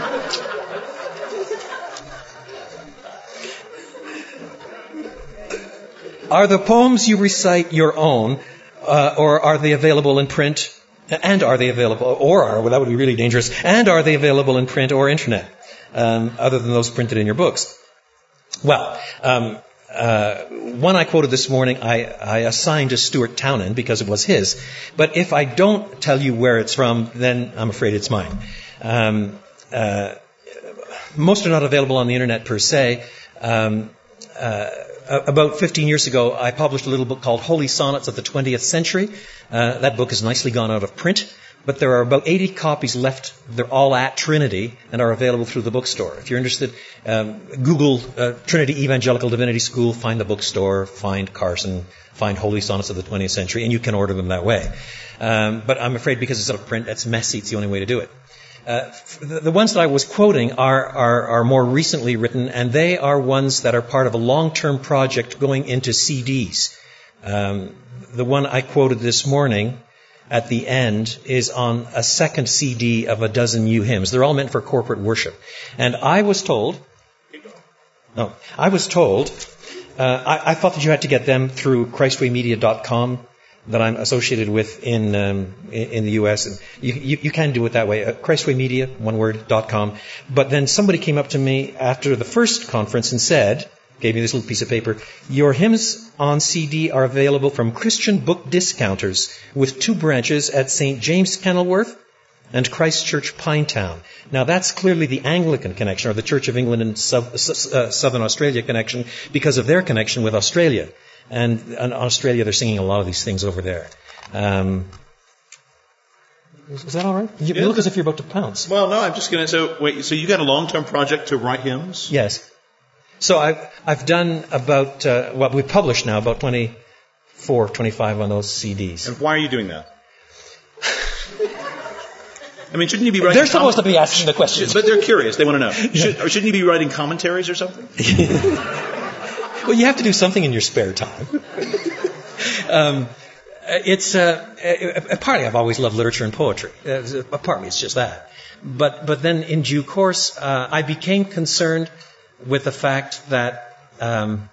are the poems you recite your own, uh, or are they available in print? And are they available, or are, well, that would be really dangerous, and are they available in print or internet, um, other than those printed in your books? Well, um, uh, one I quoted this morning, I, I assigned to Stuart Townend because it was his. But if I don't tell you where it's from, then I'm afraid it's mine. Um, uh, most are not available on the internet per se. Um, uh, About fifteen years ago, I published a little book called Holy Sonnets of the twentieth Century. Uh, that book has nicely gone out of print, but there are about eighty copies left. They're all at Trinity and are available through the bookstore. If you're interested, um, Google uh, Trinity Evangelical Divinity School, find the bookstore, find Carson, find Holy Sonnets of the twentieth Century, and you can order them that way. Um, but I'm afraid because it's out of print, it's messy. It's the only way to do it. Uh, the, the ones that I was quoting are, are, are more recently written, and they are ones that are part of a long-term project going into C Ds. Um, the one I quoted this morning at the end is on a second C D of a dozen new hymns. They're all meant for corporate worship. And I was told, no, I was told, uh, I, I thought that you had to get them through Christway Media dot com. That I'm associated with in um, in the U S And you, you, you can do it that way. Uh, Christway Media, one word, dot com. But then somebody came up to me after the first conference and said, gave me this little piece of paper, your hymns on C D are available from Christian Book Discounters with two branches at Saint James Kenilworth and Christchurch Pinetown. Now that's clearly the Anglican connection, or the Church of England and South, uh, Southern Australia connection, because of their connection with Australia. And in Australia, they're singing a lot of these things over there. Um, Is, is that all right? You Yeah. look as if you're about to pounce. Well, no, I'm just going to, so wait, so you got a long-term project to write hymns? Yes. So I've, I've done about, uh, well, we've published now about twenty-four, twenty-five on those C Ds. And why are you doing that? I mean, shouldn't you be writing... They're supposed to be asking the questions. But they're curious. They want to know. Should, or shouldn't you be writing commentaries or something? Well, you have to do something in your spare time. um, it's uh, uh, partly I've always loved literature and poetry. Uh, partly it's just that. But but then in due course, uh, I became concerned with the fact that um,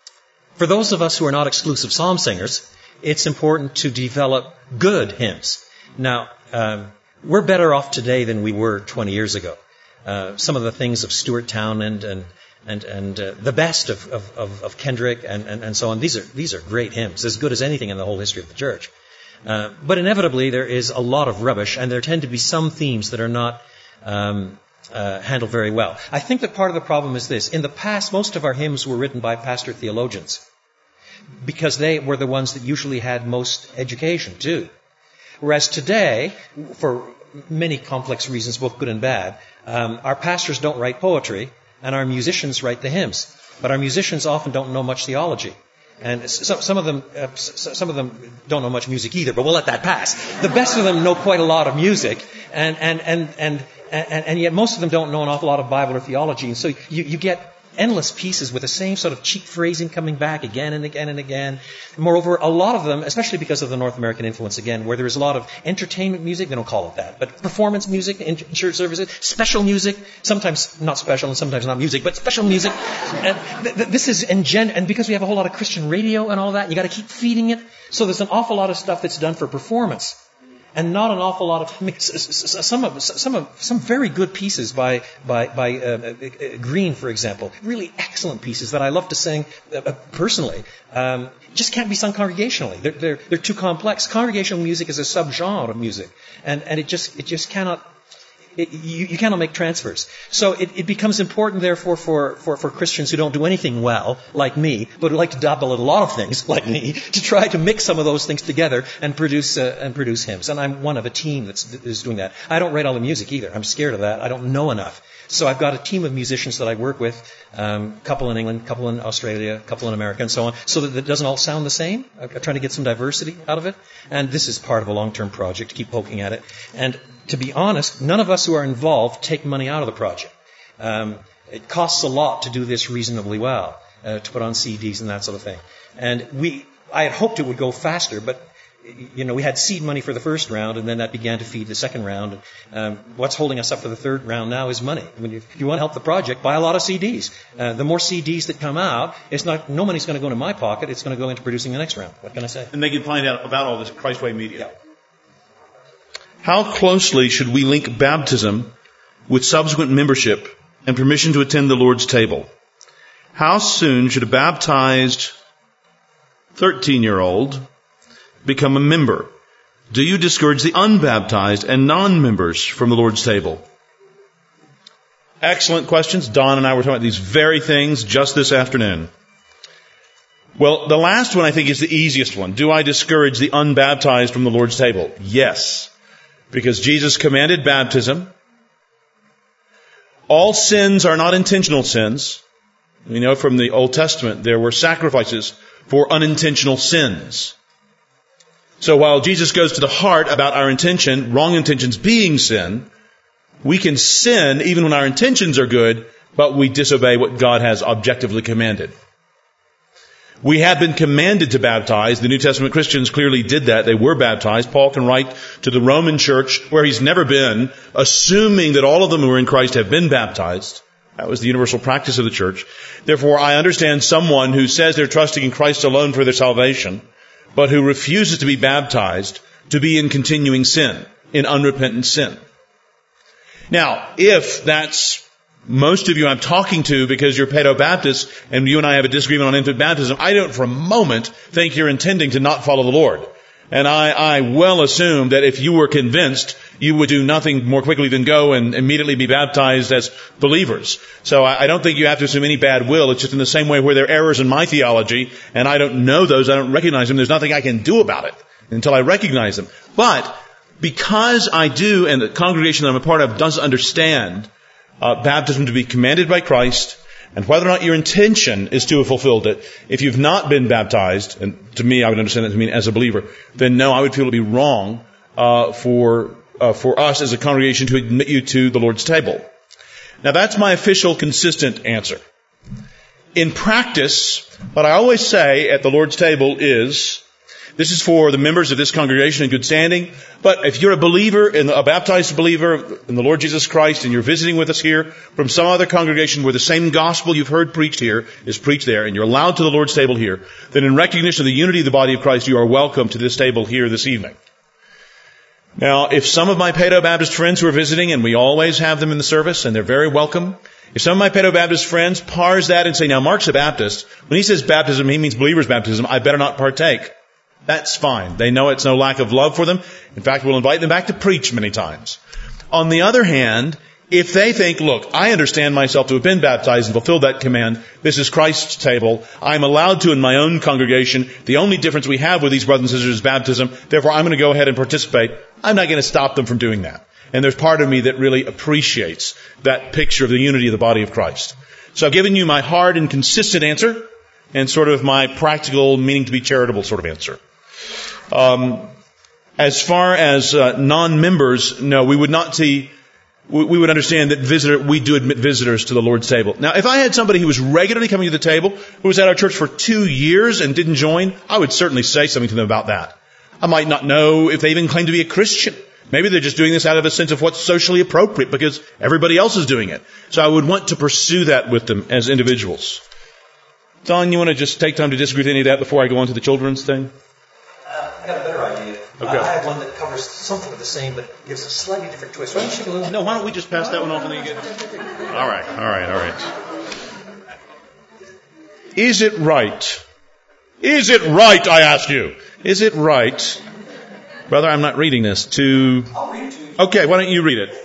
for those of us who are not exclusive psalm singers, it's important to develop good hymns. Now, um, we're better off today than we were twenty years ago. Uh, some of the things of Stuart Townend and and and uh, the best of, of, of Kendrick and, and, and so on. These are these are great hymns, as good as anything in the whole history of the church. Uh, but inevitably, there is a lot of rubbish, and there tend to be some themes that are not um, uh, handled very well. I think that part of the problem is this: in the past, most of our hymns were written by pastor theologians because they were the ones that usually had most education too. Whereas today, for many complex reasons, both good and bad, um, our pastors don't write poetry, and our musicians write the hymns. But our musicians often don't know much theology, and some, some of them, uh, some of them don't know much music either. But we'll let that pass. The best of them know quite a lot of music, and and and and and, and yet most of them don't know an awful lot of Bible or theology. And so you, you get endless pieces with the same sort of cheap phrasing coming back again and again and again. Moreover, a lot of them, especially because of the North American influence again, where there is a lot of entertainment music, they don't call it that, but performance music in church services, special music, sometimes not special and sometimes not music, but special music. And th- th- this is engend- and because we have a whole lot of Christian radio and all that, you got to keep feeding it. So there's an awful lot of stuff that's done for performance. And not an awful lot of I mean, some of some of some very good pieces by by by uh, uh, Green, for example, really excellent pieces that I love to sing uh, personally. Um, just can't be sung congregationally. They're they're they're too complex. Congregational music is a subgenre of music, and and it just it just cannot. It, you, you cannot make transfers. So it, it becomes important, therefore, for, for, for Christians who don't do anything well, like me, but who like to dabble in a lot of things, like me, to try to mix some of those things together and produce uh, and produce hymns. And I'm one of a team that's, that is doing that. I don't write all the music either. I'm scared of that. I don't know enough. So I've got a team of musicians that I work with, um, a couple in England, a couple in Australia, a couple in America, and so on, so that it doesn't all sound the same. I'm trying to get some diversity out of it. And this is part of a long-term project to keep poking at it. And to be honest, none of us who are involved take money out of the project. Um, it costs a lot to do this reasonably well, uh, to put on C Ds and that sort of thing. And we, I had hoped it would go faster, but you know, we had seed money for the first round, and then that began to feed the second round. Um, what's holding us up for the third round now is money. I mean, if you want to help the project, buy a lot of C Ds. Uh, the more C Ds that come out, it's not, no money's going to go into my pocket. It's going to go into producing the next round. What can I say? And they can find out about all this at Christway Media. Yeah. How closely should we link baptism with subsequent membership and permission to attend the Lord's table? How soon should a baptized thirteen-year-old become a member? Do you discourage the unbaptized and non-members from the Lord's table? Excellent questions. Don and I were talking about these very things just this afternoon. Well, the last one I think is the easiest one. Do I discourage the unbaptized from the Lord's table? Yes. Because Jesus commanded baptism. All sins are not intentional sins. We know from the Old Testament there were sacrifices for unintentional sins. So while Jesus goes to the heart about our intention, wrong intentions being sin, we can sin even when our intentions are good, but we disobey what God has objectively commanded. We have been commanded to baptize. The New Testament Christians clearly did that. They were baptized. Paul can write to the Roman church, where he's never been, assuming that all of them who are in Christ have been baptized. That was the universal practice of the church. Therefore, I understand someone who says they're trusting in Christ alone for their salvation, but who refuses to be baptized to be in continuing sin, in unrepentant sin. Now, if that's most of you I'm talking to because you're pedo-Baptists and you and I have a disagreement on infant baptism, I don't for a moment think you're intending to not follow the Lord. And I, I well assume that if you were convinced, you would do nothing more quickly than go and immediately be baptized as believers. So I, I don't think you have to assume any bad will. It's just in the same way where there are errors in my theology and I don't know those, I don't recognize them, there's nothing I can do about it until I recognize them. But because I do, and the congregation that I'm a part of does understand uh, baptism to be commanded by Christ, and whether or not your intention is to have fulfilled it, if you've not been baptized, and to me I would understand that to mean as a believer, then no, I would feel it would be wrong uh, for uh, for us as a congregation to admit you to the Lord's table. Now that's my official, consistent answer. In practice, what I always say at the Lord's table is, this is for the members of this congregation in good standing, but if you're a believer, a baptized believer in the Lord Jesus Christ, and you're visiting with us here from some other congregation where the same gospel you've heard preached here is preached there, and you're allowed to the Lord's table here, then in recognition of the unity of the body of Christ, you are welcome to this table here this evening. Now, if some of my Paedo-Baptist friends who are visiting, and we always have them in the service, and they're very welcome, if some of my Paedo-Baptist friends parse that and say, now Mark's a Baptist, when he says baptism, he means believer's baptism, I better not partake. That's fine. They know it's no lack of love for them. In fact, we'll invite them back to preach many times. On the other hand, if they think, look, I understand myself to have been baptized and fulfilled that command, this is Christ's table, I'm allowed to in my own congregation, the only difference we have with these brothers and sisters is baptism, therefore I'm going to go ahead and participate, I'm not going to stop them from doing that. And there's part of me that really appreciates that picture of the unity of the body of Christ. So I've given you my hard and consistent answer, and sort of my practical, meaning to be charitable sort of answer. Um, as far as uh, non-members, no, we would not see, we, we would understand that visitor, we do admit visitors to the Lord's table. Now, if I had somebody who was regularly coming to the table, who was at our church for two years and didn't join, I would certainly say something to them about that. I might not know if they even claim to be a Christian. Maybe they're just doing this out of a sense of what's socially appropriate because everybody else is doing it. So I would want to pursue that with them as individuals. Don, you want to just take time to disagree with any of that before I go on to the children's thing? Uh, I got a better idea. Okay. Uh, I have one that covers something of the same, but gives a slightly different twist. Why don't you go? No, why don't we just pass that one off and then you get it? All right, all right, all right. Is it right? Is it right, I ask you? Is it right, brother, I'm not reading this, to... I'll read it to you. Okay, why don't you read it?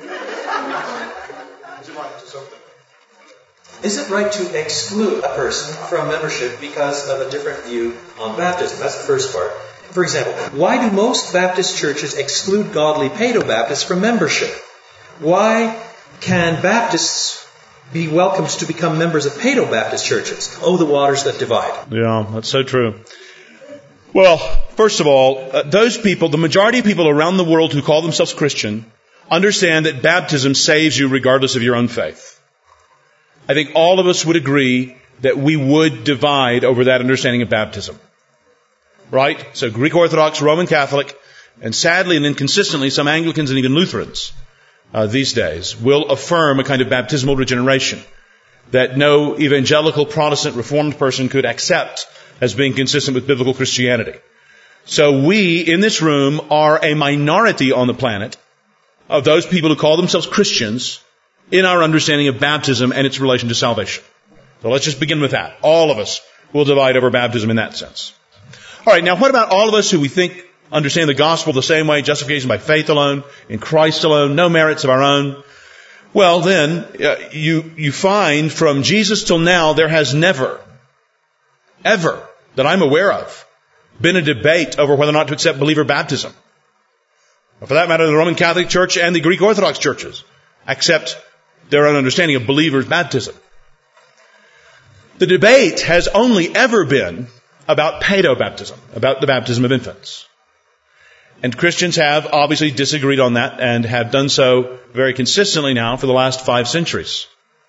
Is it right to exclude a person from membership because of a different view on baptism? That's the first part. For example, why do most Baptist churches exclude godly Paedo-Baptists from membership? Why can Baptists be welcomed to become members of Paedo-Baptist churches? Oh, the waters that divide. Yeah, that's so true. Well, first of all, uh, those people, the majority of people around the world who call themselves Christian, understand that baptism saves you regardless of your own faith. I think all of us would agree that we would divide over that understanding of baptism. Right? So Greek Orthodox, Roman Catholic, and sadly and inconsistently some Anglicans and even Lutherans uh, these days will affirm a kind of baptismal regeneration that no evangelical Protestant Reformed person could accept as being consistent with biblical Christianity. So we in this room are a minority on the planet of those people who call themselves Christians in our understanding of baptism and its relation to salvation. So let's just begin with that. All of us will divide over baptism in that sense. All right, now what about all of us who we think understand the gospel the same way, justification by faith alone, in Christ alone, no merits of our own? Well, then, uh, you, you find from Jesus till now, there has never, ever, that I'm aware of, been a debate over whether or not to accept believer baptism. Or for that matter, the Roman Catholic Church and the Greek Orthodox churches accept their own understanding of believers' baptism. The debate has only ever been about paedo-baptism, about the baptism of infants. And Christians have obviously disagreed on that and have done so very consistently now for the last five centuries.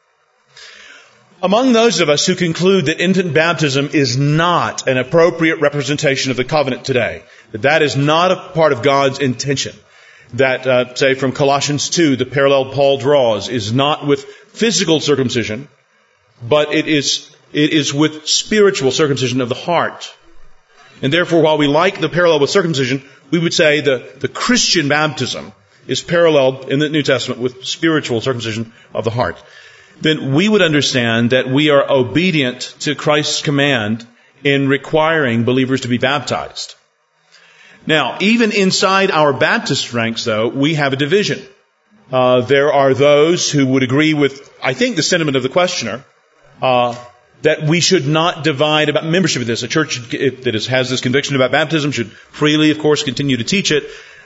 Among those of us who conclude that infant baptism is not an appropriate representation of the covenant today, that that is not a part of God's intention, that, uh, say, from Colossians two, the parallel Paul draws is not with physical circumcision, but it is it is with spiritual circumcision of the heart. And therefore, while we like the parallel with circumcision, we would say the, the Christian baptism is paralleled in the New Testament with spiritual circumcision of the heart. Then we would understand that we are obedient to Christ's command in requiring believers to be baptized. Now, even inside our Baptist ranks, though, we have a division. Uh, there are those who would agree with, I think, the sentiment of the questioner, uh, that we should not divide about membership of this. A church that is, has this conviction about baptism should freely, of course, continue to teach it.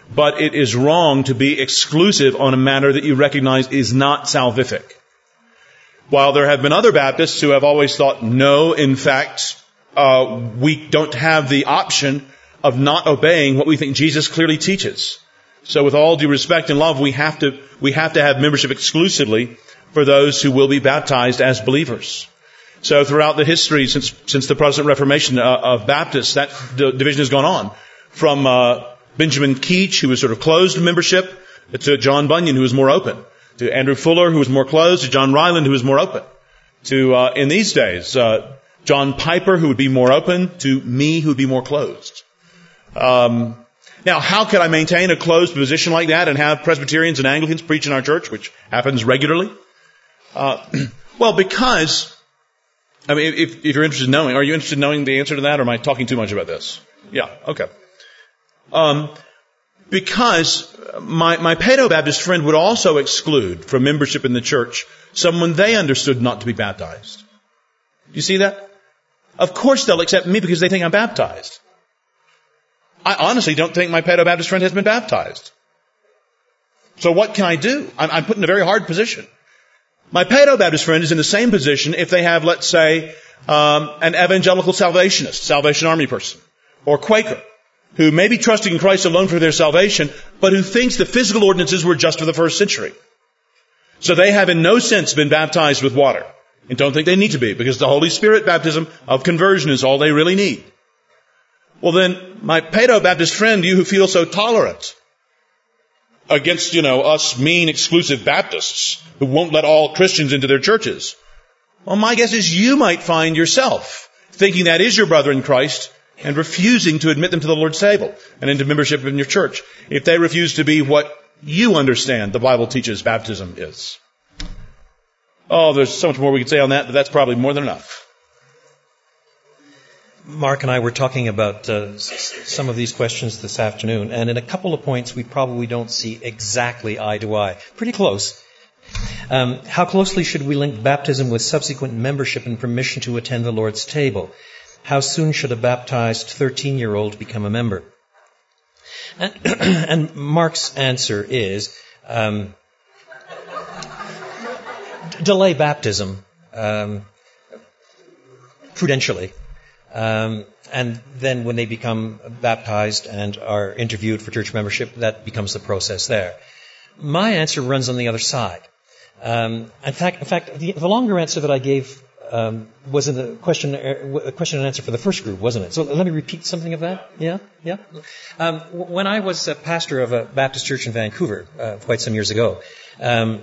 but it is wrong to be exclusive on a matter that you recognize is not salvific. While there have been other Baptists who have always thought, no, in fact, uh, we don't have the option of not obeying what we think Jesus clearly teaches. So with all due respect and love, we have to, we have to have membership exclusively for those who will be baptized as believers. So throughout the history, since, since the Protestant Reformation uh, of Baptists, that d- division has gone on. From, uh, Benjamin Keach, who was sort of closed to membership, to John Bunyan, who was more open. To Andrew Fuller, who was more closed, to John Ryland, who was more open. To, uh, in these days, uh, John Piper, who would be more open, to me, who would be more closed. Um, now, how could I maintain a closed position like that and have Presbyterians and Anglicans preach in our church, which happens regularly? Uh, well, because, I mean, if, if you're interested in knowing, are you interested in knowing the answer to that, or am I talking too much about this? Yeah, okay. Um, because my, my Paedo-Baptist friend would also exclude from membership in the church someone they understood not to be baptized. Do you see that? Of course they'll accept me because they think I'm baptized. I honestly don't think my Paedo-Baptist friend has been baptized. So what can I do? I'm, I'm put in a very hard position. My Paedo-Baptist friend is in the same position if they have, let's say, um, an evangelical salvationist, Salvation Army person, or Quaker, who may be trusting in Christ alone for their salvation, but who thinks the physical ordinances were just for the first century. So they have in no sense been baptized with water, and don't think they need to be, because the Holy Spirit baptism of conversion is all they really need. Well then, my Paedo-Baptist friend, you who feel so tolerant against, you know, us mean exclusive Baptists who won't let all Christians into their churches, well, my guess is you might find yourself thinking that is your brother in Christ and refusing to admit them to the Lord's table and into membership in your church if they refuse to be what you understand the Bible teaches baptism is. Oh, there's so much more we could say on that, but that's probably more than enough. Mark and I were talking about uh, some of these questions this afternoon, and in a couple of points we probably don't see exactly eye to eye. Pretty close. Um, how closely should we link baptism with subsequent membership and permission to attend the Lord's table? How soon should a baptized thirteen-year-old become a member? And, and Mark's answer is um, delay baptism um, prudentially. Um, and then when they become baptized and are interviewed for church membership, that becomes the process there. My answer runs on the other side. Um, in fact, in fact, the, the longer answer that I gave um, was in the question, uh, question and answer for the first group, wasn't it? So let me repeat something of that. Yeah, yeah. Um, when I was a pastor of a Baptist church in Vancouver uh, quite some years ago. Um,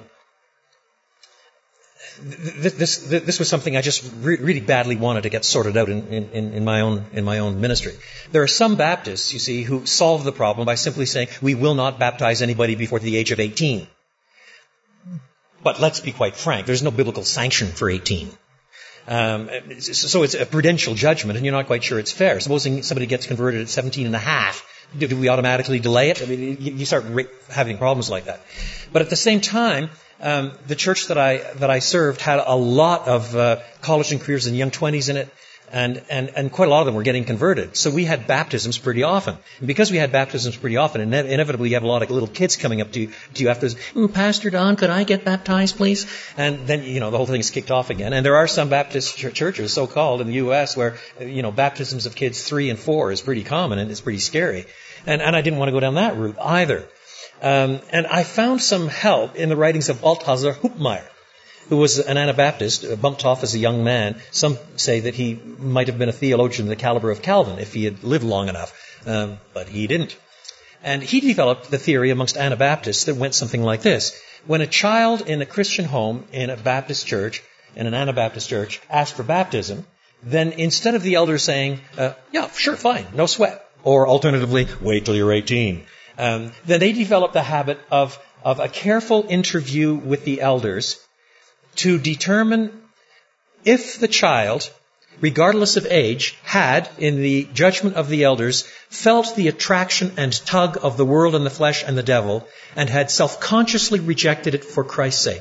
This, this, this was something I just re- really badly wanted to get sorted out in, in, in my own in my own ministry. There are some Baptists, you see, who solve the problem by simply saying, we will not baptize anybody before the age of eighteen. But let's be quite frank, there's no biblical sanction for eighteen. Um, so it's a prudential judgment, and you're not quite sure it's fair. Supposing somebody gets converted at seventeen and a half, do, do we automatically delay it? I mean, you, you start ra- having problems like that. But at the same time, Um, the church that I that I served had a lot of uh, college and careers in young twenties in it, and, and and quite a lot of them were getting converted. So we had baptisms pretty often. And because we had baptisms pretty often, ine- inevitably you have a lot of little kids coming up to you, to you after, mm, Pastor Don, could I get baptized, please? And then, you know, the whole thing's kicked off again. And there are some Baptist ch- churches, so-called, in the U S where, you know, baptisms of kids three and four is pretty common, and it's pretty scary. And, and I didn't want to go down that route either. Um, and I found some help in the writings of Balthasar Hupmeyer, who was an Anabaptist, bumped off as a young man. Some say that he might have been a theologian of the caliber of Calvin if he had lived long enough, um, but he didn't. And he developed the theory amongst Anabaptists that went something like this. When a child in a Christian home in a Baptist church, in an Anabaptist church, asked for baptism, then instead of the elder saying, uh, yeah, sure, fine, no sweat, or alternatively, wait till you're eighteen, Um, then they developed the habit of, of a careful interview with the elders to determine if the child, regardless of age, had, in the judgment of the elders, felt the attraction and tug of the world and the flesh and the devil, and had self-consciously rejected it for Christ's sake.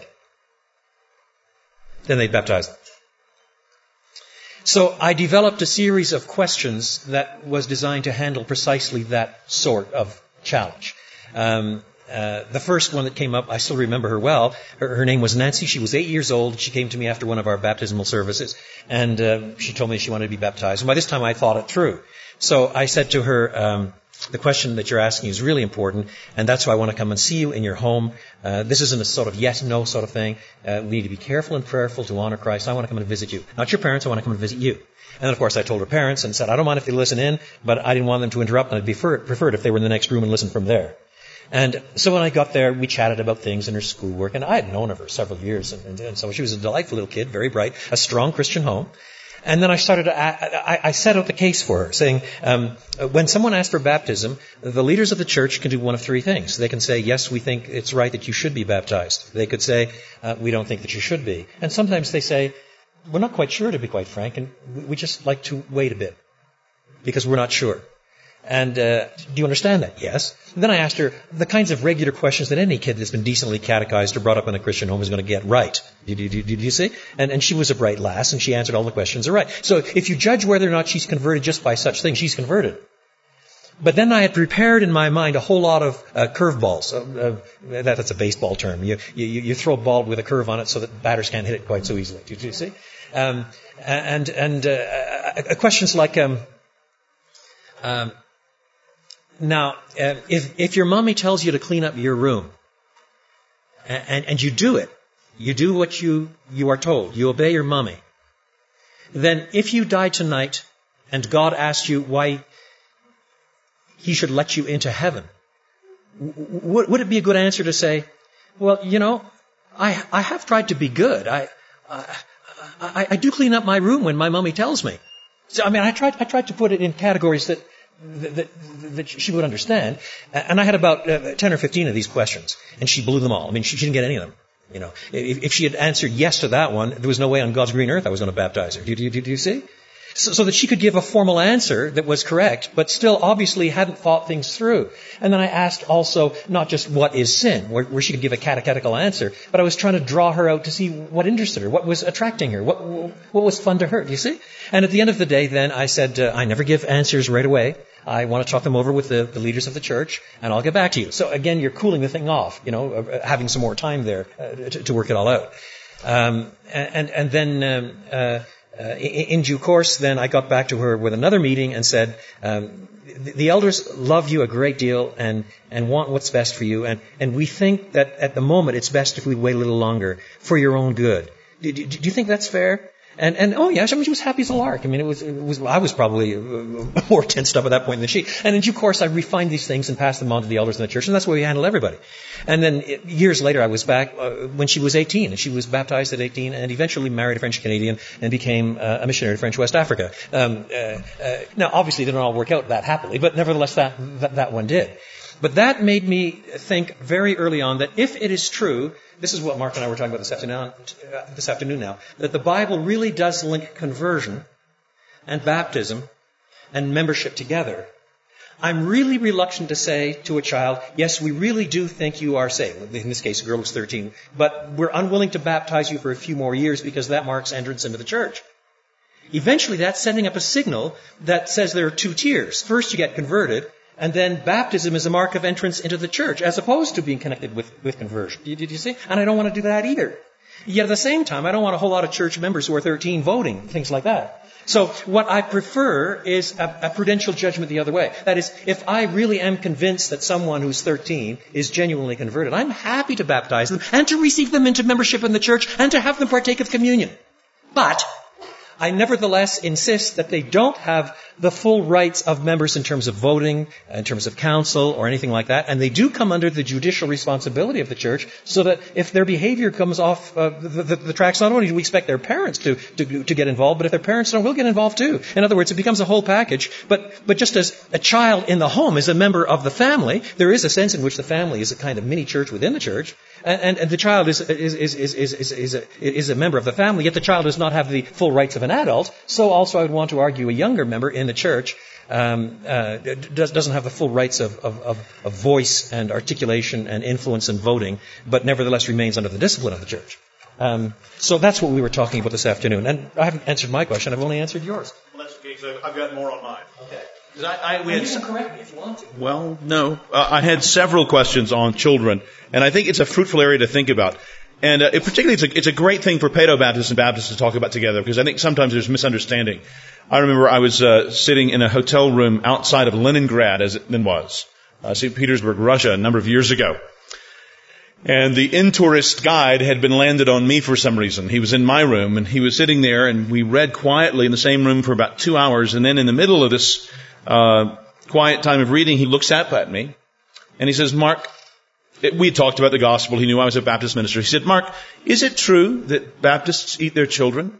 Then they baptized them. So I developed a series of questions that was designed to handle precisely that sort of challenge. Um, uh, the first one that came up, I still remember her well. Her, her name was Nancy. She was eight years old. She came to me after one of our baptismal services, and uh, she told me she wanted to be baptized. And by this time, I thought it through. So I said to her, um, the question that you're asking is really important, and that's why I want to come and see you in your home. Uh, this isn't a sort of yes-no sort of thing. Uh, we need to be careful and prayerful to honor Christ. I want to come and visit you. Not your parents, I want to come and visit you. And then, of course, I told her parents and said, I don't mind if they listen in, but I didn't want them to interrupt, and I'd prefer, preferred if they were in the next room and listened from there. And so when I got there, we chatted about things in her schoolwork, and I had known of her several years, and, and, and so she was a delightful little kid, very bright, a strong Christian home. And then I started to, I, I set out the case for her, saying, um, when someone asks for baptism, the leaders of the church can do one of three things. They can say, yes, we think it's right that you should be baptized. They could say, uh, we don't think that you should be. And sometimes they say, we're not quite sure, to be quite frank, and we just like to wait a bit because we're not sure. And uh, do you understand that? Yes. And then I asked her the kinds of regular questions that any kid that's been decently catechized or brought up in a Christian home is going to get right. Did you, did, did you see? And, and she was a bright lass, and she answered all the questions right. So if you judge whether or not she's converted just by such things, she's converted. But then I had prepared in my mind a whole lot of uh, curveballs. Uh, uh, that, that's a baseball term. You, you, you throw a ball with a curve on it so that batters can't hit it quite so easily. Do you see? Um, and and uh, uh, questions like... Um, um, Now, uh, if, if your mommy tells you to clean up your room, and, and you do it, you do what you, you are told, you obey your mommy, then if you die tonight and God asks you why He should let you into heaven, w- would it be a good answer to say, well, you know, I, I have tried to be good. I, I, I, I do clean up my room when my mommy tells me. So, I mean, I tried, I tried to put it in categories that That, that she would understand. And I had about uh, ten or fifteen of these questions, and she blew them all. I mean, she, she didn't get any of them. You know, if, if she had answered yes to that one, there was no way on God's green earth I was going to baptize her. Do, do, do, do you see? So, so that she could give a formal answer that was correct, but still obviously hadn't thought things through. And then I asked also not just what is sin, where, where she could give a catechetical answer, but I was trying to draw her out to see what interested her, what was attracting her, what what was fun to her. Do you see? And at the end of the day, then I said, uh, I never give answers right away. I want to talk them over with the, the leaders of the church, and I'll get back to you. So again, you're cooling the thing off, you know, uh, having some more time there uh, to, to work it all out. Um, and and then. Um, uh, Uh, in due course, then I got back to her with another meeting and said, um, the, the elders love you a great deal and, and want what's best for you. And, and we think that at the moment it's best if we wait a little longer for your own good. Do, do, do you think that's fair? And, and oh yeah, I mean, she was happy as a lark. I mean, it was, it was, I was probably more tensed up at that point than she. And in due course, I refined these things and passed them on to the elders in the church, and that's the way we handle everybody. And then it, years later, I was back uh, when she was eighteen, and she was baptized at eighteen, and eventually married a French Canadian and became uh, a missionary to French West Africa. Um, uh, uh, now, obviously, it didn't all work out that happily, but nevertheless, that, that that one did. But that made me think very early on that if it is true, this is what Mark and I were talking about this afternoon, uh, this afternoon now, that the Bible really does link conversion and baptism and membership together. I'm really reluctant to say to a child, yes, we really do think you are saved. In this case, a girl who's thirteen. But we're unwilling to baptize you for a few more years because that marks entrance into the church. Eventually, that's sending up a signal that says there are two tiers. First, you get converted, and then baptism is a mark of entrance into the church, as opposed to being connected with, with conversion. Did, did you see? And I don't want to do that either. Yet at the same time, I don't want a whole lot of church members who are thirteen voting, things like that. So what I prefer is a, a prudential judgment the other way. That is, if I really am convinced that someone who's thirteen is genuinely converted, I'm happy to baptize them and to receive them into membership in the church and to have them partake of communion. But I nevertheless insist that they don't have the full rights of members in terms of voting, in terms of council, or anything like that. And they do come under the judicial responsibility of the church, so that if their behavior comes off uh, the, the, the tracks, not only do we expect their parents to, to, to get involved, but if their parents don't, we'll get involved too. In other words, it becomes a whole package. But, but just as a child in the home is a member of the family, there is a sense in which the family is a kind of mini church within the church. And, and the child is, is, is, is, is, is, is, a, is a member of the family, yet the child does not have the full rights of an adult. So also I would want to argue a younger member in the church um, uh, does, doesn't have the full rights of, of, of, of voice and articulation and influence and voting, but nevertheless remains under the discipline of the church. Um, so that's what we were talking about this afternoon. And I haven't answered my question. I've only answered yours. Well, that's okay, because I've got more on mine. Okay. I, I, we And had you can s- correct me if you want to. well, no. Uh, I had several questions on children, and I think it's a fruitful area to think about. And uh, it, particularly, it's a, it's a great thing for Paedo-Baptists and Baptists to talk about together, because I think sometimes there's misunderstanding. I remember I was uh, sitting in a hotel room outside of Leningrad, as it then was, uh, Saint Petersburg, Russia, a number of years ago. And the in-tourist guide had been landed on me for some reason. He was in my room, and he was sitting there, and we read quietly in the same room for about two hours. And then in the middle of this uh, quiet time of reading, he looks up at me, and he says, Mark, it, we talked about the gospel. He knew I was a Baptist minister. He said, Mark, is it true that Baptists eat their children?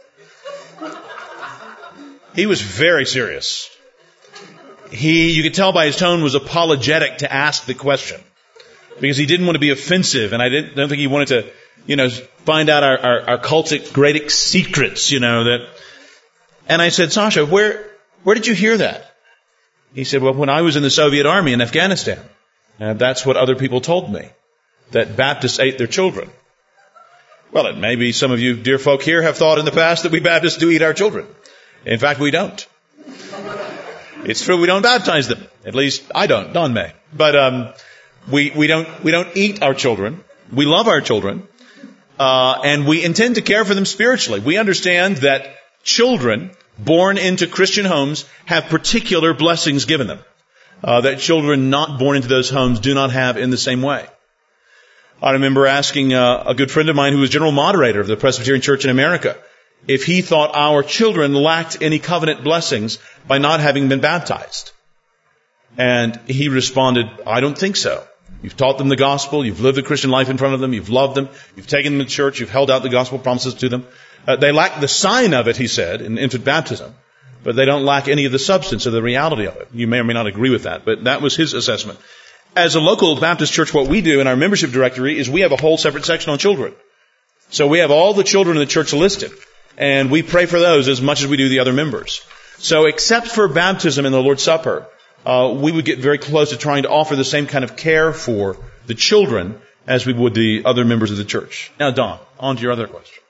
He was very serious. He, you could tell by his tone, was apologetic to ask the question, because he didn't want to be offensive, and I didn't, don't think he wanted to, you know, find out our, our, our cultic great secrets, you know, that. And I said, Sasha, where, where did you hear that? He said, well, when I was in the Soviet army in Afghanistan, uh, that's what other people told me, that Baptists ate their children. Well, it may be some of you dear folk here have thought in the past that we Baptists do eat our children. In fact, we don't. It's true we don't baptize them. At least I don't. Don may. But, um, We, we don't, we don't eat our children. We love our children. Uh, and we intend to care for them spiritually. We understand that children born into Christian homes have particular blessings given them, uh, that children not born into those homes do not have in the same way. I remember asking uh, a good friend of mine who was general moderator of the Presbyterian Church in America if he thought our children lacked any covenant blessings by not having been baptized. And he responded, I don't think so. You've taught them the gospel. You've lived the Christian life in front of them. You've loved them. You've taken them to church. You've held out the gospel promises to them. Uh, they lack the sign of it, he said, in infant baptism, but they don't lack any of the substance or the reality of it. You may or may not agree with that, but that was his assessment. As a local Baptist church, what we do in our membership directory is we have a whole separate section on children. So we have all the children in the church listed, and we pray for those as much as we do the other members. So except for baptism and the Lord's Supper, Uh, we would get very close to trying to offer the same kind of care for the children as we would the other members of the church. Now, Don, on to your other question.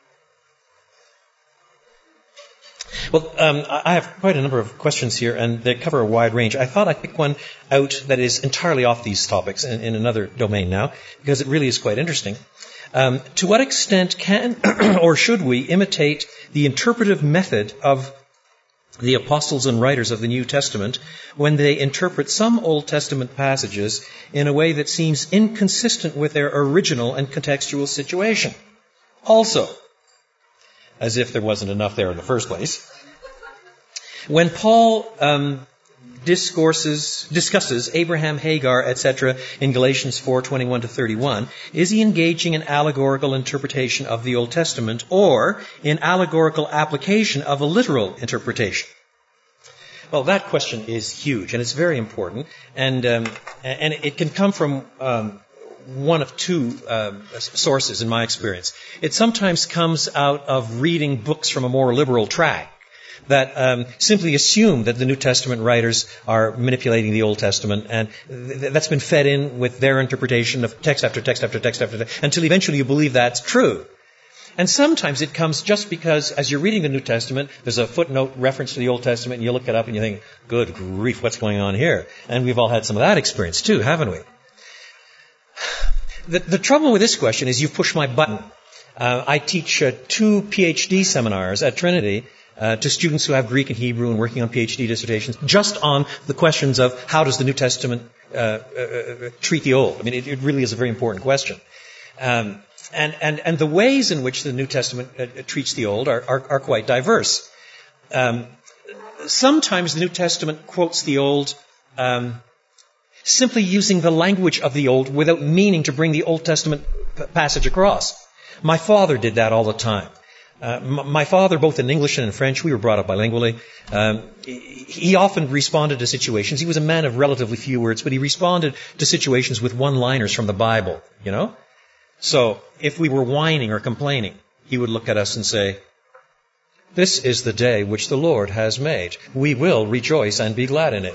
Well, um, I have quite a number of questions here, and they cover a wide range. I thought I'd pick one out that is entirely off these topics in, in another domain now, because it really is quite interesting. Um, to what extent can or should we imitate the interpretive method of the apostles and writers of the New Testament when they interpret some Old Testament passages in a way that seems inconsistent with their original and contextual situation? Also, as if there wasn't enough there in the first place, when Paul um, discourses, discusses Abraham, Hagar, et cetera in Galatians four twenty-one to thirty-one, is he engaging in allegorical interpretation of the Old Testament or in allegorical application of a literal interpretation? Well, that question is huge, and it's very important, and um, and it can come from um, one of two uh, sources, in my experience. It sometimes comes out of reading books from a more liberal track that um, simply assume that the New Testament writers are manipulating the Old Testament, and th- that's been fed in with their interpretation of text after text after text after text, until eventually you believe that's true. And sometimes it comes just because, as you're reading the New Testament, there's a footnote reference to the Old Testament, and you look it up and you think, good grief, what's going on here? And we've all had some of that experience too, haven't we? The, the trouble with this question is you've pushed my button. Uh, I teach uh, two PhD seminars at Trinity uh, to students who have Greek and Hebrew and working on PhD dissertations just on the questions of how does the New Testament uh, uh, treat the Old. I mean, it, it really is a very important question. Um, and, and, and the ways in which the New Testament uh, treats the Old are, are, are quite diverse. Um, sometimes the New Testament quotes the Old um, simply using the language of the Old without meaning to bring the Old Testament p- passage across. My father did that all the time. Uh, m- my father, both in English and in French, we were brought up bilingually. Um, he, he often responded to situations. He was a man of relatively few words, but he responded to situations with one-liners from the Bible, you know? So, if we were whining or complaining, he would look at us and say, "This is the day which the Lord has made. We will rejoice and be glad in it."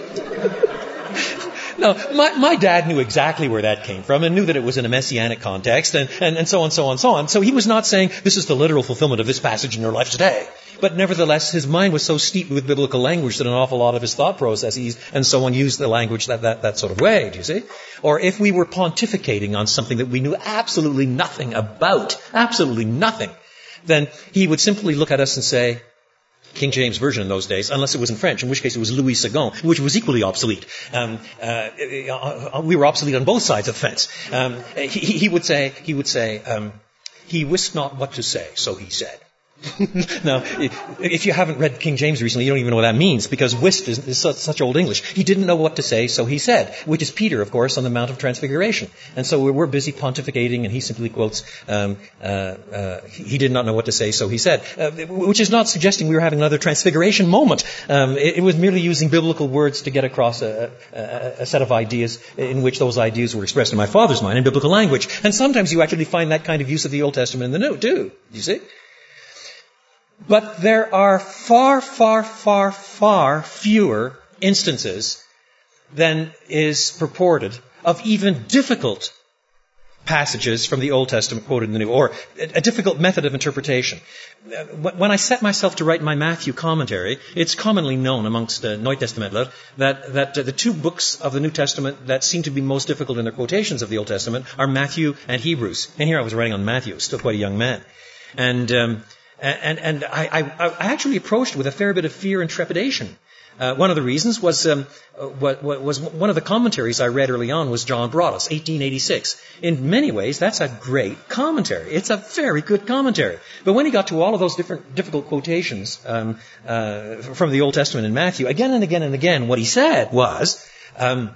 Now, my, my dad knew exactly where that came from and knew that it was in a messianic context and, and, and so on, so on, so on. So he was not saying, this is the literal fulfillment of this passage in your life today. But but nevertheless his mind was so steeped with biblical language that an awful lot of his thought processes and so on used the language that, that, that sort of way, do you see? Or if we were pontificating on something that we knew absolutely nothing about, absolutely nothing, then he would simply look at us and say, King James Version in those days, unless it was in French, in which case it was Louis Second, which was equally obsolete. Um, uh, we were obsolete on both sides of the fence. Um, he, he would say, he would say, um, he wist not what to say, so he said. Now, if you haven't read King James recently, you don't even know what that means, because wist is, is such, such old English. He didn't know what to say, so he said, which is Peter, of course, on the Mount of Transfiguration. And so we're, we're busy pontificating, and he simply quotes, um, uh, uh, he did not know what to say, so he said, uh, which is not suggesting we were having another transfiguration moment. Um, it, it was merely using biblical words to get across a, a, a set of ideas in which those ideas were expressed in my Father's mind in biblical language. And sometimes you actually find that kind of use of the Old Testament in the New, too. You see? But there are far, far, far, far fewer instances than is purported of even difficult passages from the Old Testament quoted in the New, or a difficult method of interpretation. When I set myself to write my Matthew commentary, it's commonly known amongst uh, Neutestamentler that, that uh, the two books of the New Testament that seem to be most difficult in their quotations of the Old Testament are Matthew and Hebrews. And here I was writing on Matthew, still quite a young man. And... Um, And, and I, I, I actually approached it with a fair bit of fear and trepidation. Uh, one of the reasons was, um, what, what was one of the commentaries I read early on was John Broadus, eighteen eighty-six. In many ways, that's a great commentary. It's a very good commentary. But when he got to all of those different difficult quotations um, uh, from the Old Testament in Matthew, again and again and again, what he said was, um,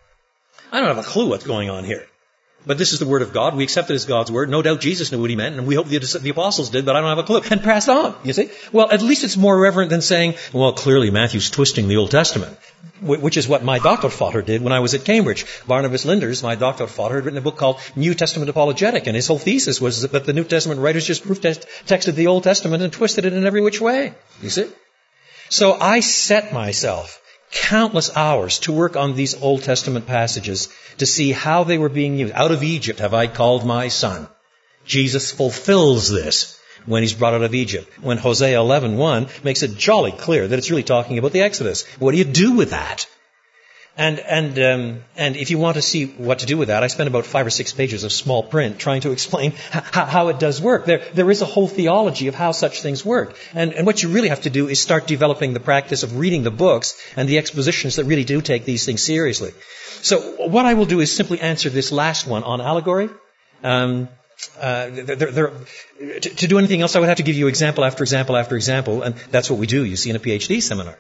I don't have a clue what's going on here. But this is the Word of God. We accept it as God's Word. No doubt Jesus knew what He meant, and we hope the, the apostles did, but I don't have a clue. And passed on, you see. Well, at least it's more reverent than saying, well, clearly Matthew's twisting the Old Testament, which is what my doctoral father did when I was at Cambridge. Barnabas Linders, my doctoral father, had written a book called New Testament Apologetic, and his whole thesis was that the New Testament writers just proof texted the Old Testament and twisted it in every which way, you see. So I set myself countless hours to work on these Old Testament passages to see how they were being used. Out of Egypt have I called my son. Jesus fulfills this when he's brought out of Egypt. When Hosea eleven one makes it jolly clear that it's really talking about the Exodus. What do you do with that? And and um, and if you want to see what to do with that, I spent about five or six pages of small print trying to explain how, how it does work. There there is a whole theology of how such things work. And and what you really have to do is start developing the practice of reading the books and the expositions that really do take these things seriously. So what I will do is simply answer this last one on allegory. Um, uh, there, there, to, to do anything else, I would have to give you example after example after example, and that's what we do, you see, in a PhD seminar.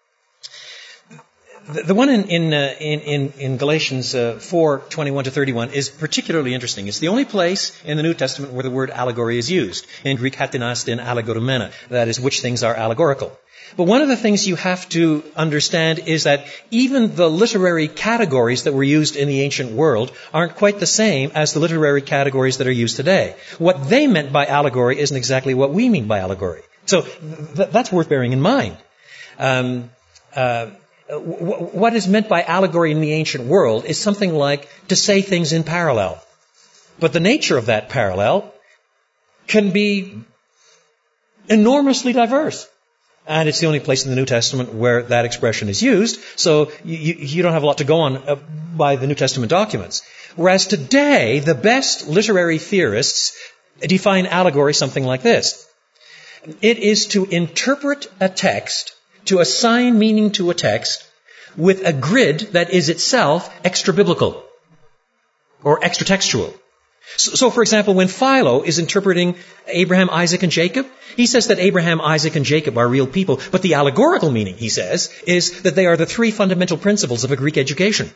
The one in in uh, in, in Galatians uh, four twenty-one to thirty-one is particularly interesting. It's the only place in the New Testament where the word allegory is used. In Greek, hatinastin allegorumena, that is, which things are allegorical. But one of the things you have to understand is that even the literary categories that were used in the ancient world aren't quite the same as the literary categories that are used today. What they meant by allegory isn't exactly what we mean by allegory. So th- that's worth bearing in mind. Um, uh, What is meant by allegory in the ancient world is something like to say things in parallel. But the nature of that parallel can be enormously diverse. And it's the only place in the New Testament where that expression is used, so you, you don't have a lot to go on uh, by the New Testament documents. Whereas today, the best literary theorists define allegory something like this. It is to interpret a text, to assign meaning to a text with a grid that is itself extra-biblical or extra-textual. So, so, for example, when Philo is interpreting Abraham, Isaac, and Jacob, he says that Abraham, Isaac, and Jacob are real people, but the allegorical meaning, he says, is that they are the three fundamental principles of a Greek education.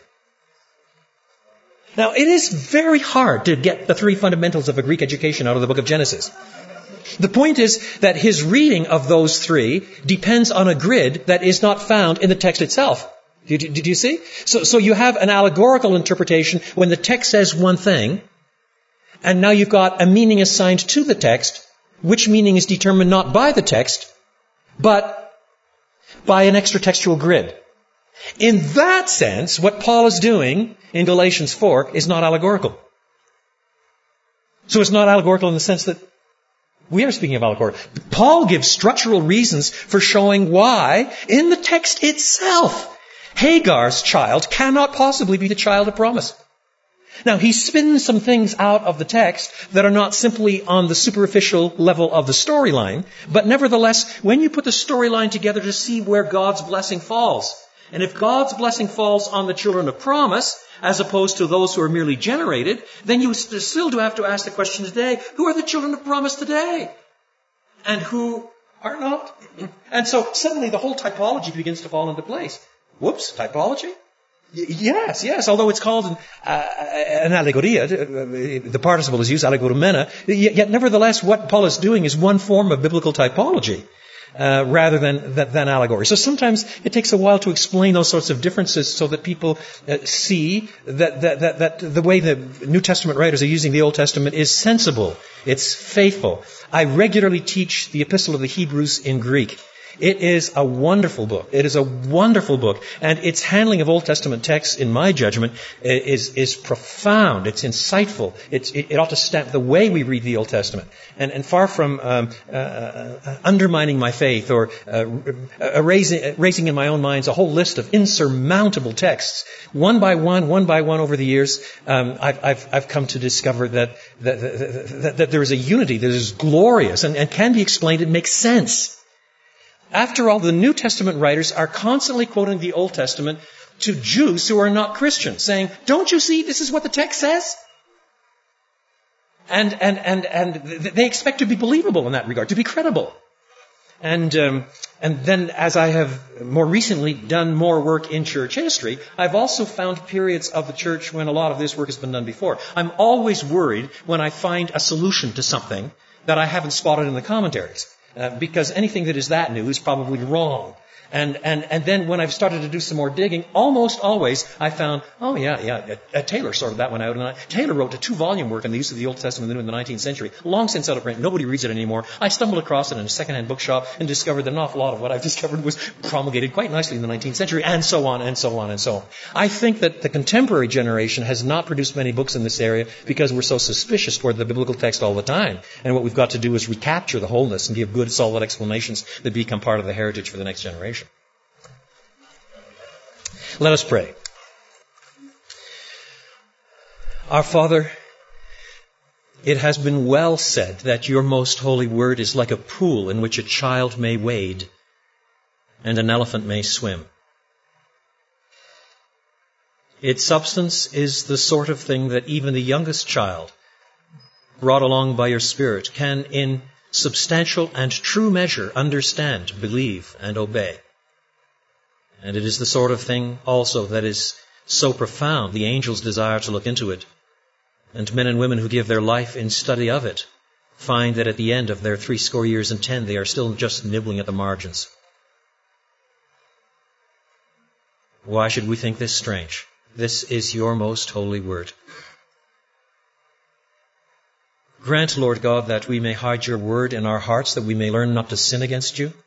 Now, it is very hard to get the three fundamentals of a Greek education out of the book of Genesis. The point is that his reading of those three depends on a grid that is not found in the text itself. Did you, did you see? So, so you have an allegorical interpretation when the text says one thing, and now you've got a meaning assigned to the text, which meaning is determined not by the text, but by an extra-textual grid. In that sense, what Paul is doing in Galatians four is not allegorical. So it's not allegorical in the sense that We are speaking of allegory. Paul gives structural reasons for showing why, in the text itself, Hagar's child cannot possibly be the child of promise. Now, he spins some things out of the text that are not simply on the superficial level of the storyline, but nevertheless, when you put the storyline together to see where God's blessing falls, and if God's blessing falls on the children of promise, as opposed to those who are merely generated, then you still do have to ask the question today, who are the children of promise today? And who are not? And so suddenly the whole typology begins to fall into place. Whoops, typology? Y- yes, yes, although it's called an, uh, an allegoria, the participle is used, allegorumena, yet nevertheless what Paul is doing is one form of biblical typology. Uh, rather than, than than allegory. So sometimes it takes a while to explain those sorts of differences so that people uh, see that, that, that, that the way the New Testament writers are using the Old Testament is sensible. It's faithful. I regularly teach the Epistle of the Hebrews in Greek. It is a wonderful book. It is a wonderful book. And its handling of Old Testament texts, in my judgment, is, is profound. It's insightful. It's, it, it ought to stamp the way we read the Old Testament. And, and far from um, uh, uh, undermining my faith or uh, uh, raising, raising in my own minds a whole list of insurmountable texts, one by one, one by one over the years, um, I've, I've, I've come to discover that, that, that, that, that there is a unity that is glorious and, and can be explained. It makes sense. After all, the New Testament writers are constantly quoting the Old Testament to Jews who are not Christians, saying, don't you see, this is what the text says? And, and, and, and they expect to be believable in that regard, to be credible. And, um, and then as I have more recently done more work in church history, I've also found periods of the church when a lot of this work has been done before. I'm always worried when I find a solution to something that I haven't spotted in the commentaries. Uh, because anything that is that new is probably wrong. And, and, and then when I've started to do some more digging, almost always I found, oh yeah, yeah, uh, Taylor sorted that one out. And I, Taylor wrote a two-volume work on the use of the Old Testament in the nineteenth century, long since out of print. Nobody reads it anymore. I stumbled across it in a second-hand bookshop and discovered that an awful lot of what I've discovered was promulgated quite nicely in the nineteenth century, and so on, and so on, and so on. I think that the contemporary generation has not produced many books in this area because we're so suspicious toward the biblical text all the time. And what we've got to do is recapture the wholeness and give good, solid explanations that become part of the heritage for the next generation. Let us pray. Our Father, it has been well said that your most holy word is like a pool in which a child may wade and an elephant may swim. Its substance is the sort of thing that even the youngest child, brought along by your Spirit, can in substantial and true measure understand, believe, and obey. And it is the sort of thing also that is so profound, the angels desire to look into it. And men and women who give their life in study of it find that at the end of their three score years and ten, they are still just nibbling at the margins. Why should we think this strange? This is your most holy word. Grant, Lord God, that we may hide your word in our hearts, that we may learn not to sin against you.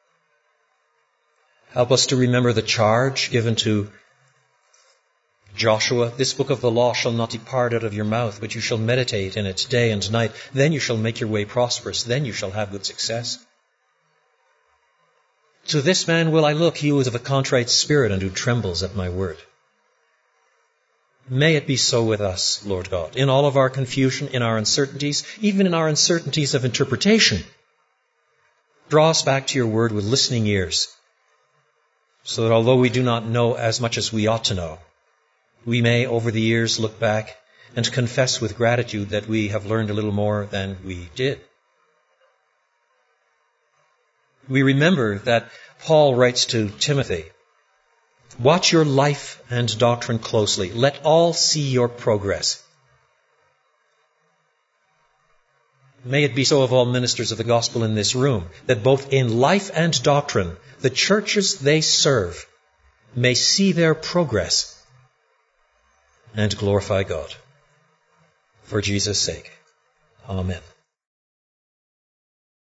Help us to remember the charge given to Joshua. This book of the law shall not depart out of your mouth, but you shall meditate in it day and night. Then you shall make your way prosperous. Then you shall have good success. To this man will I look, he who is of a contrite spirit and who trembles at my word. May it be so with us, Lord God, in all of our confusion, in our uncertainties, even in our uncertainties of interpretation. Draw us back to your word with listening ears, so that although we do not know as much as we ought to know, we may over the years look back and confess with gratitude that we have learned a little more than we did. We remember that Paul writes to Timothy, watch your life and doctrine closely. Let all see your progress. May it be so of all ministers of the gospel in this room, that both in life and doctrine, the churches they serve may see their progress and glorify God. For Jesus' sake. Amen.